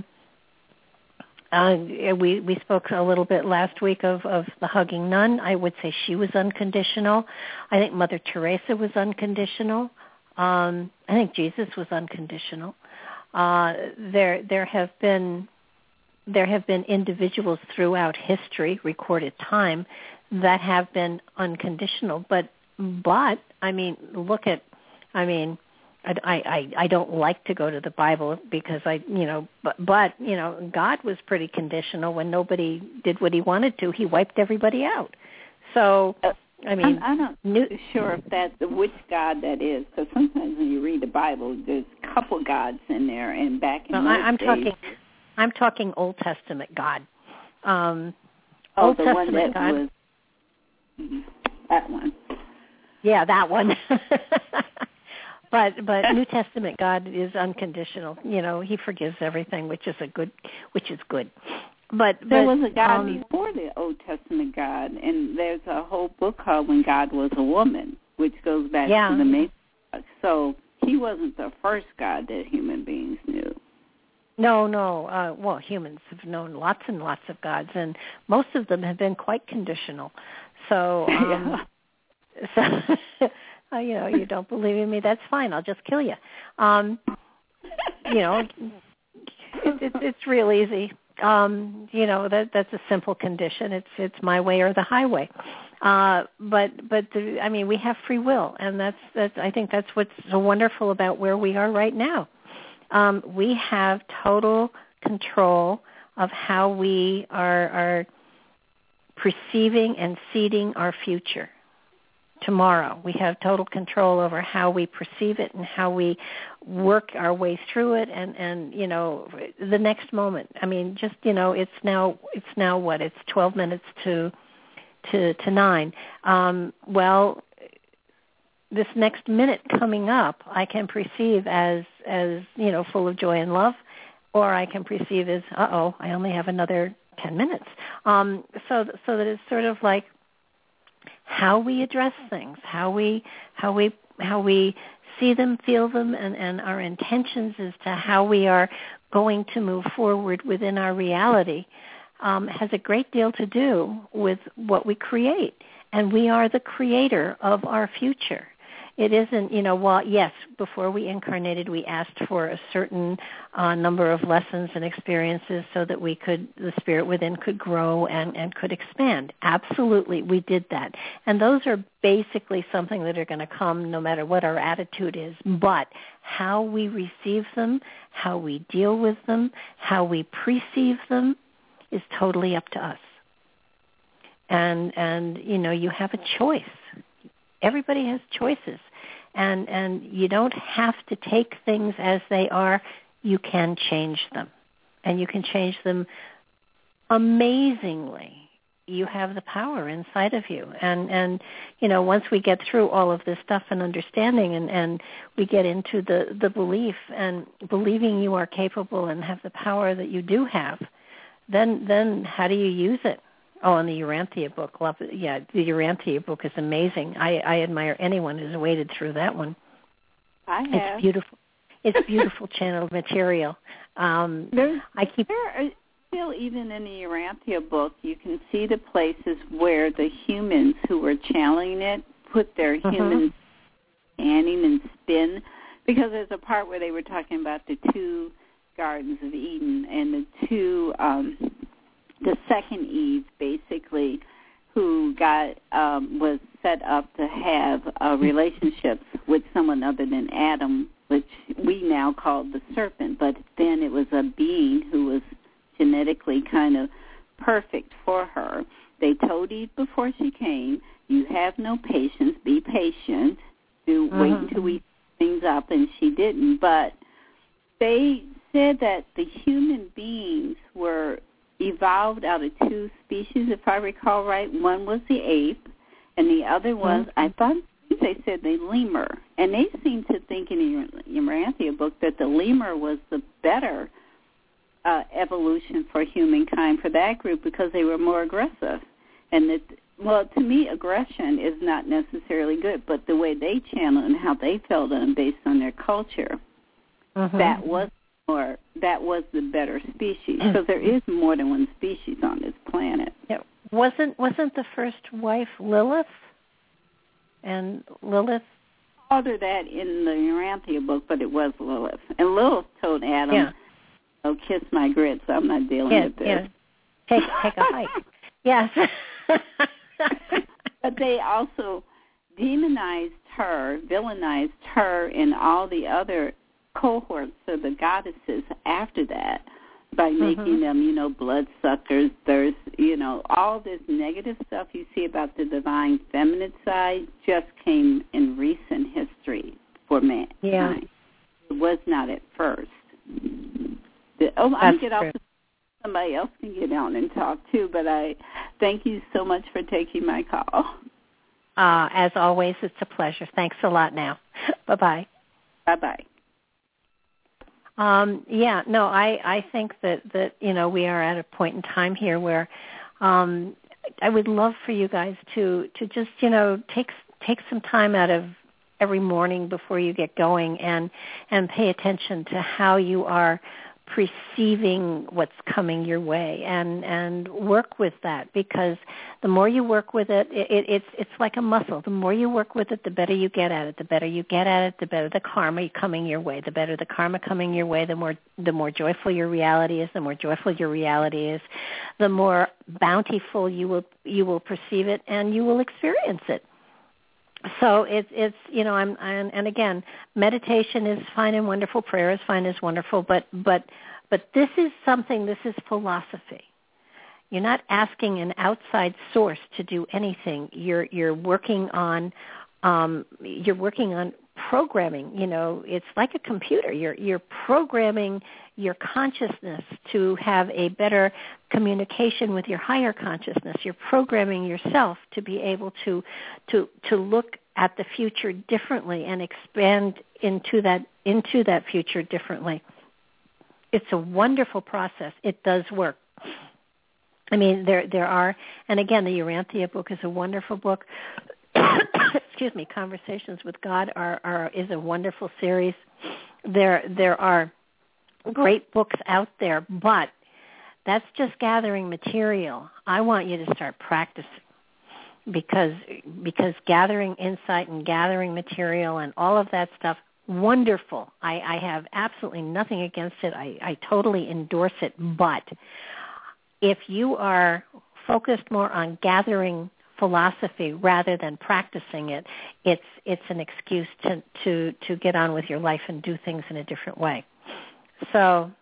Speaker 2: We spoke a little bit last week of the hugging nun. I would say she was unconditional. I think Mother Teresa was unconditional. I think Jesus was unconditional. There have been individuals throughout history, recorded time, that have been unconditional, but look at, I don't like to go to the Bible because but God was pretty conditional. When nobody did what he wanted to, he wiped everybody out. So, I'm
Speaker 4: not sure if that's which God that is, because sometimes when you read the Bible, there's a couple gods in there, and back in those days.
Speaker 2: I'm talking Old Testament God.
Speaker 4: Old Testament one that God. Was that one.
Speaker 2: Yeah, that one. But New Testament God is unconditional. He forgives everything, which is good. But
Speaker 4: there was a God before the Old Testament God, and there's a whole book called When God Was a Woman, which goes back to the matriarch. So he wasn't the first God that human beings knew. No.
Speaker 2: Well, humans have known lots and lots of gods, and most of them have been quite conditional. So. So, you don't believe in me, that's fine. I'll just kill you. It's real easy. That's a simple condition. It's my way or the highway. But we have free will, and that's I think that's what's so wonderful about where we are right now. We have total control of how we are perceiving and seeding our future. Tomorrow, we have total control over how we perceive it and how we work our way through it, and the next moment. It's now what? It's 12 minutes to 9. Well, this next minute coming up, I can perceive as full of joy and love, or I can perceive as I only have another 10 minutes. So that it's sort of like how we address things, how we see them, feel them, and our intentions as to how we are going to move forward within our reality has a great deal to do with what we create. And we are the creator of our future. It isn't, well, yes, before we incarnated, we asked for a certain number of lessons and experiences so that the spirit within could grow and could expand. Absolutely, we did that. And those are basically something that are going to come no matter what our attitude is. But how we receive them, how we deal with them, how we perceive them is totally up to us. And you have a choice. Everybody has choices. And you don't have to take things as they are. You can change them. And you can change them amazingly. You have the power inside of you. And once we get through all of this stuff and understanding and we get into the belief and believing you are capable and have the power that you do have, then how do you use it? Oh, and the Urantia book. Love it. Yeah, the Urantia book is amazing. I admire anyone who's waded through that one.
Speaker 4: I have.
Speaker 2: It's beautiful. It's beautiful channeled material.
Speaker 4: There still, even in the Urantia book, you can see the places where the humans who were channeling it put their human standing and spin, because there's a part where they were talking about the 2 Gardens of Eden and the second Eve, basically, who was set up to have relationships with someone other than Adam, which we now call the serpent, but then it was a being who was genetically kind of perfect for her. They told Eve before she came, you have no patience, be patient, wait until we things up, and she didn't. But they said that the human beings were evolved out of 2 species, if I recall right. One was the ape, and the other was, I think they said the lemur. And they seem to think in the Urantia book that the lemur was the better evolution for humankind for that group because they were more aggressive. And to me, aggression is not necessarily good, but the way they channel and how they felt on based on their culture, that was the better species, because there is more than one species on this planet.
Speaker 2: Yeah. Wasn't the first wife Lilith? And Lilith
Speaker 4: called her that in the Urantia book, but it was Lilith. And Lilith told Adam, "Oh, kiss my grits. I'm not dealing with this."
Speaker 2: Yeah. Take a hike. Yes.
Speaker 4: But they also demonized her, villainized her, and all the other cohorts of the goddesses after that by making them, bloodsuckers. There's, all this negative stuff you see about the divine feminine side just came in recent history for mankind.
Speaker 2: Yeah.
Speaker 4: It was not at first. Somebody else can get on and talk too, but I thank you so much for taking my call.
Speaker 2: As always, it's a pleasure. Thanks a lot now. Bye-bye.
Speaker 4: Bye-bye.
Speaker 2: I think that we are at a point in time here where I would love for you guys to just, take some time out of every morning before you get going and pay attention to how you are perceiving what's coming your way and work with that, because the more you work with it, it's like a muscle. The more you work with it, the better you get at it. The better you get at it, the better the karma coming your way. The better the karma coming your way, the more joyful your reality is. The more joyful your reality is, the more bountiful you will perceive it and you will experience it. So it's and again, meditation is fine and wonderful, prayer is fine, is wonderful, but this is something. This is philosophy. You're not asking an outside source to do anything. You're working on programming. It's like a computer. You're programming your consciousness to have a better communication with your higher consciousness. You're programming yourself to be able to look at the future differently and expand into that future differently. It's a wonderful process. It does work. I mean, there are, and again, the Urantia book is a wonderful book. Excuse me. Conversations with God is a wonderful series. There are great books out there, but that's just gathering material. I want you to start practicing. because gathering insight and gathering material and all of that stuff, wonderful. I have absolutely nothing against it. I totally endorse it. But if you are focused more on gathering philosophy rather than practicing it, it's an excuse to get on with your life and do things in a different way. So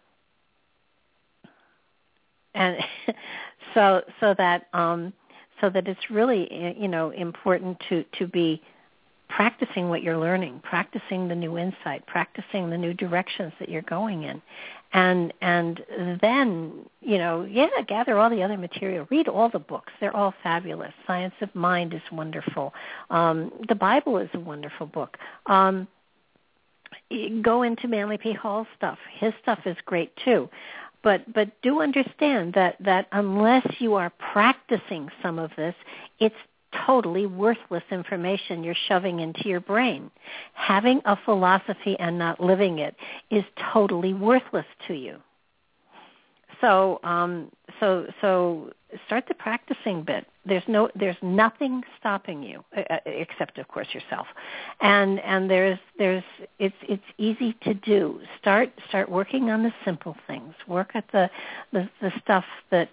Speaker 2: that it's really, important to be practicing what you're learning, practicing the new insight, practicing the new directions that you're going in. And then, gather all the other material. Read all the books. They're all fabulous. Science of Mind is wonderful. The Bible is a wonderful book. Go into Manly P. Hall's stuff. His stuff is great too. But do understand that unless you are practicing some of this, it's totally worthless information you're shoving into your brain. Having a philosophy and not living it is totally worthless to you. So start the practicing bit. There's nothing stopping you except, of course, yourself. And it's easy to do. Start working on the simple things. Work at the stuff that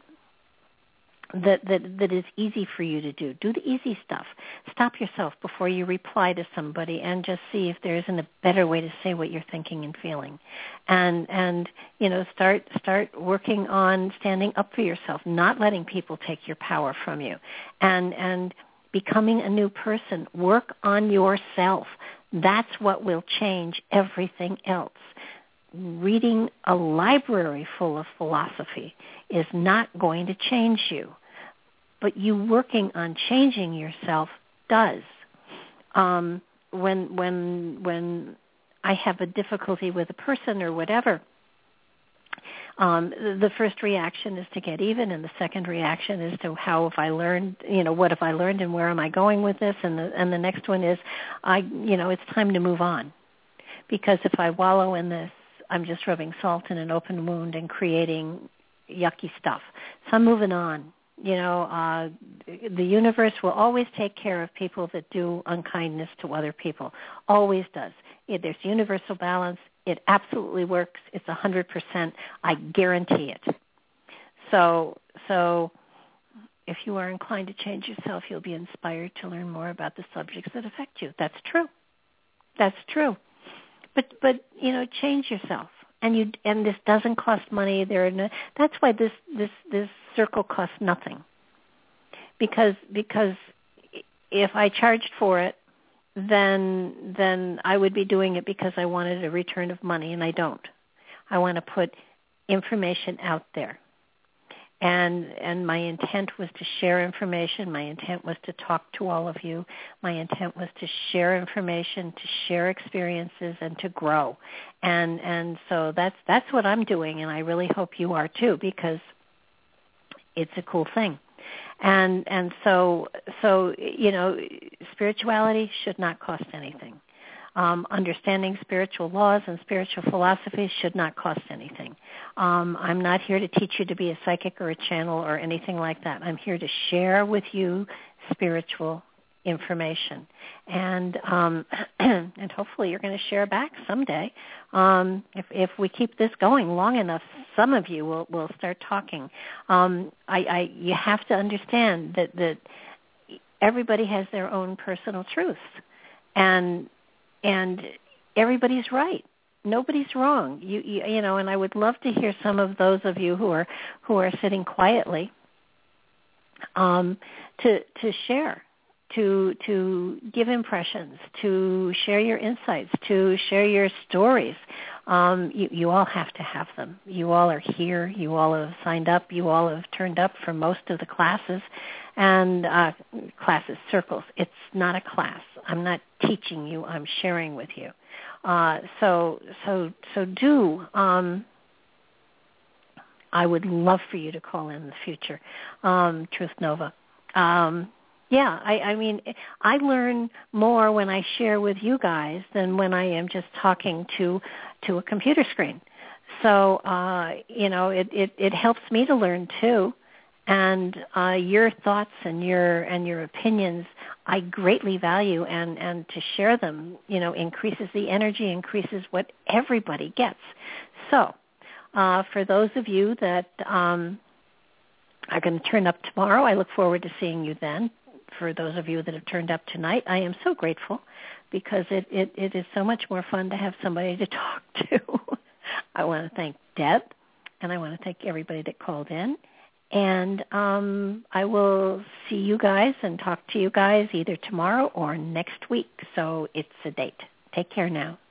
Speaker 2: is easy for you to do. Do the easy stuff. Stop yourself before you reply to somebody and just see if there isn't a better way to say what you're thinking and feeling. And start working on standing up for yourself, not letting people take your power from you, and becoming a new person. Work on yourself. That's what will change everything else. Reading a library full of philosophy is not going to change you, but you working on changing yourself does. When I have a difficulty with a person or whatever, the first reaction is to get even, and the second reaction is to how have I learned, what have I learned and where am I going with this, and the next one is, it's time to move on, because if I wallow in this, I'm just rubbing salt in an open wound and creating yucky stuff. So I'm moving on. The universe will always take care of people that do unkindness to other people. Always does. There's universal balance. It absolutely works. It's 100%. I guarantee it. So if you are inclined to change yourself, you'll be inspired to learn more about the subjects that affect you. That's true. That's true. But change yourself, and this doesn't cost money. That's why this circle costs nothing, because if I charged for it, then I would be doing it because I wanted a return of money, and I don't. I want to put information out there. And my intent was to share information. My intent was to talk to all of you. My intent was to share information, to share experiences, and to grow. And so that's what I'm doing, and I really hope you are too, because it's a cool thing. And so spirituality should not cost anything. Understanding spiritual laws and spiritual philosophies should not cost anything. I'm not here to teach you to be a psychic or a channel or anything like that. I'm here to share with you spiritual information. And and hopefully you're going to share back someday. If we keep this going long enough, some of you will start talking. You have to understand that everybody has their own personal truths. And everybody's right. Nobody's wrong. And I would love to hear some of those of you who are sitting quietly to share, to give impressions, to share your insights, to share your stories. You all have to have them. You all are here. You all have signed up. You all have turned up for most of the classes. And circles. It's not a class. I'm not teaching you. I'm sharing with you. So do. I would love for you to call in the future, Truth Nova. I mean, I learn more when I share with you guys than when I am just talking to a computer screen. So it helps me to learn too. And your thoughts and your opinions, I greatly value, and to share them, increases the energy, increases what everybody gets. So, for those of you that are going to turn up tomorrow, I look forward to seeing you then. For those of you that have turned up tonight, I am so grateful, because it is so much more fun to have somebody to talk to. I want to thank Deb, and I want to thank everybody that called in. And I will see you guys and talk to you guys either tomorrow or next week. So it's a date. Take care now.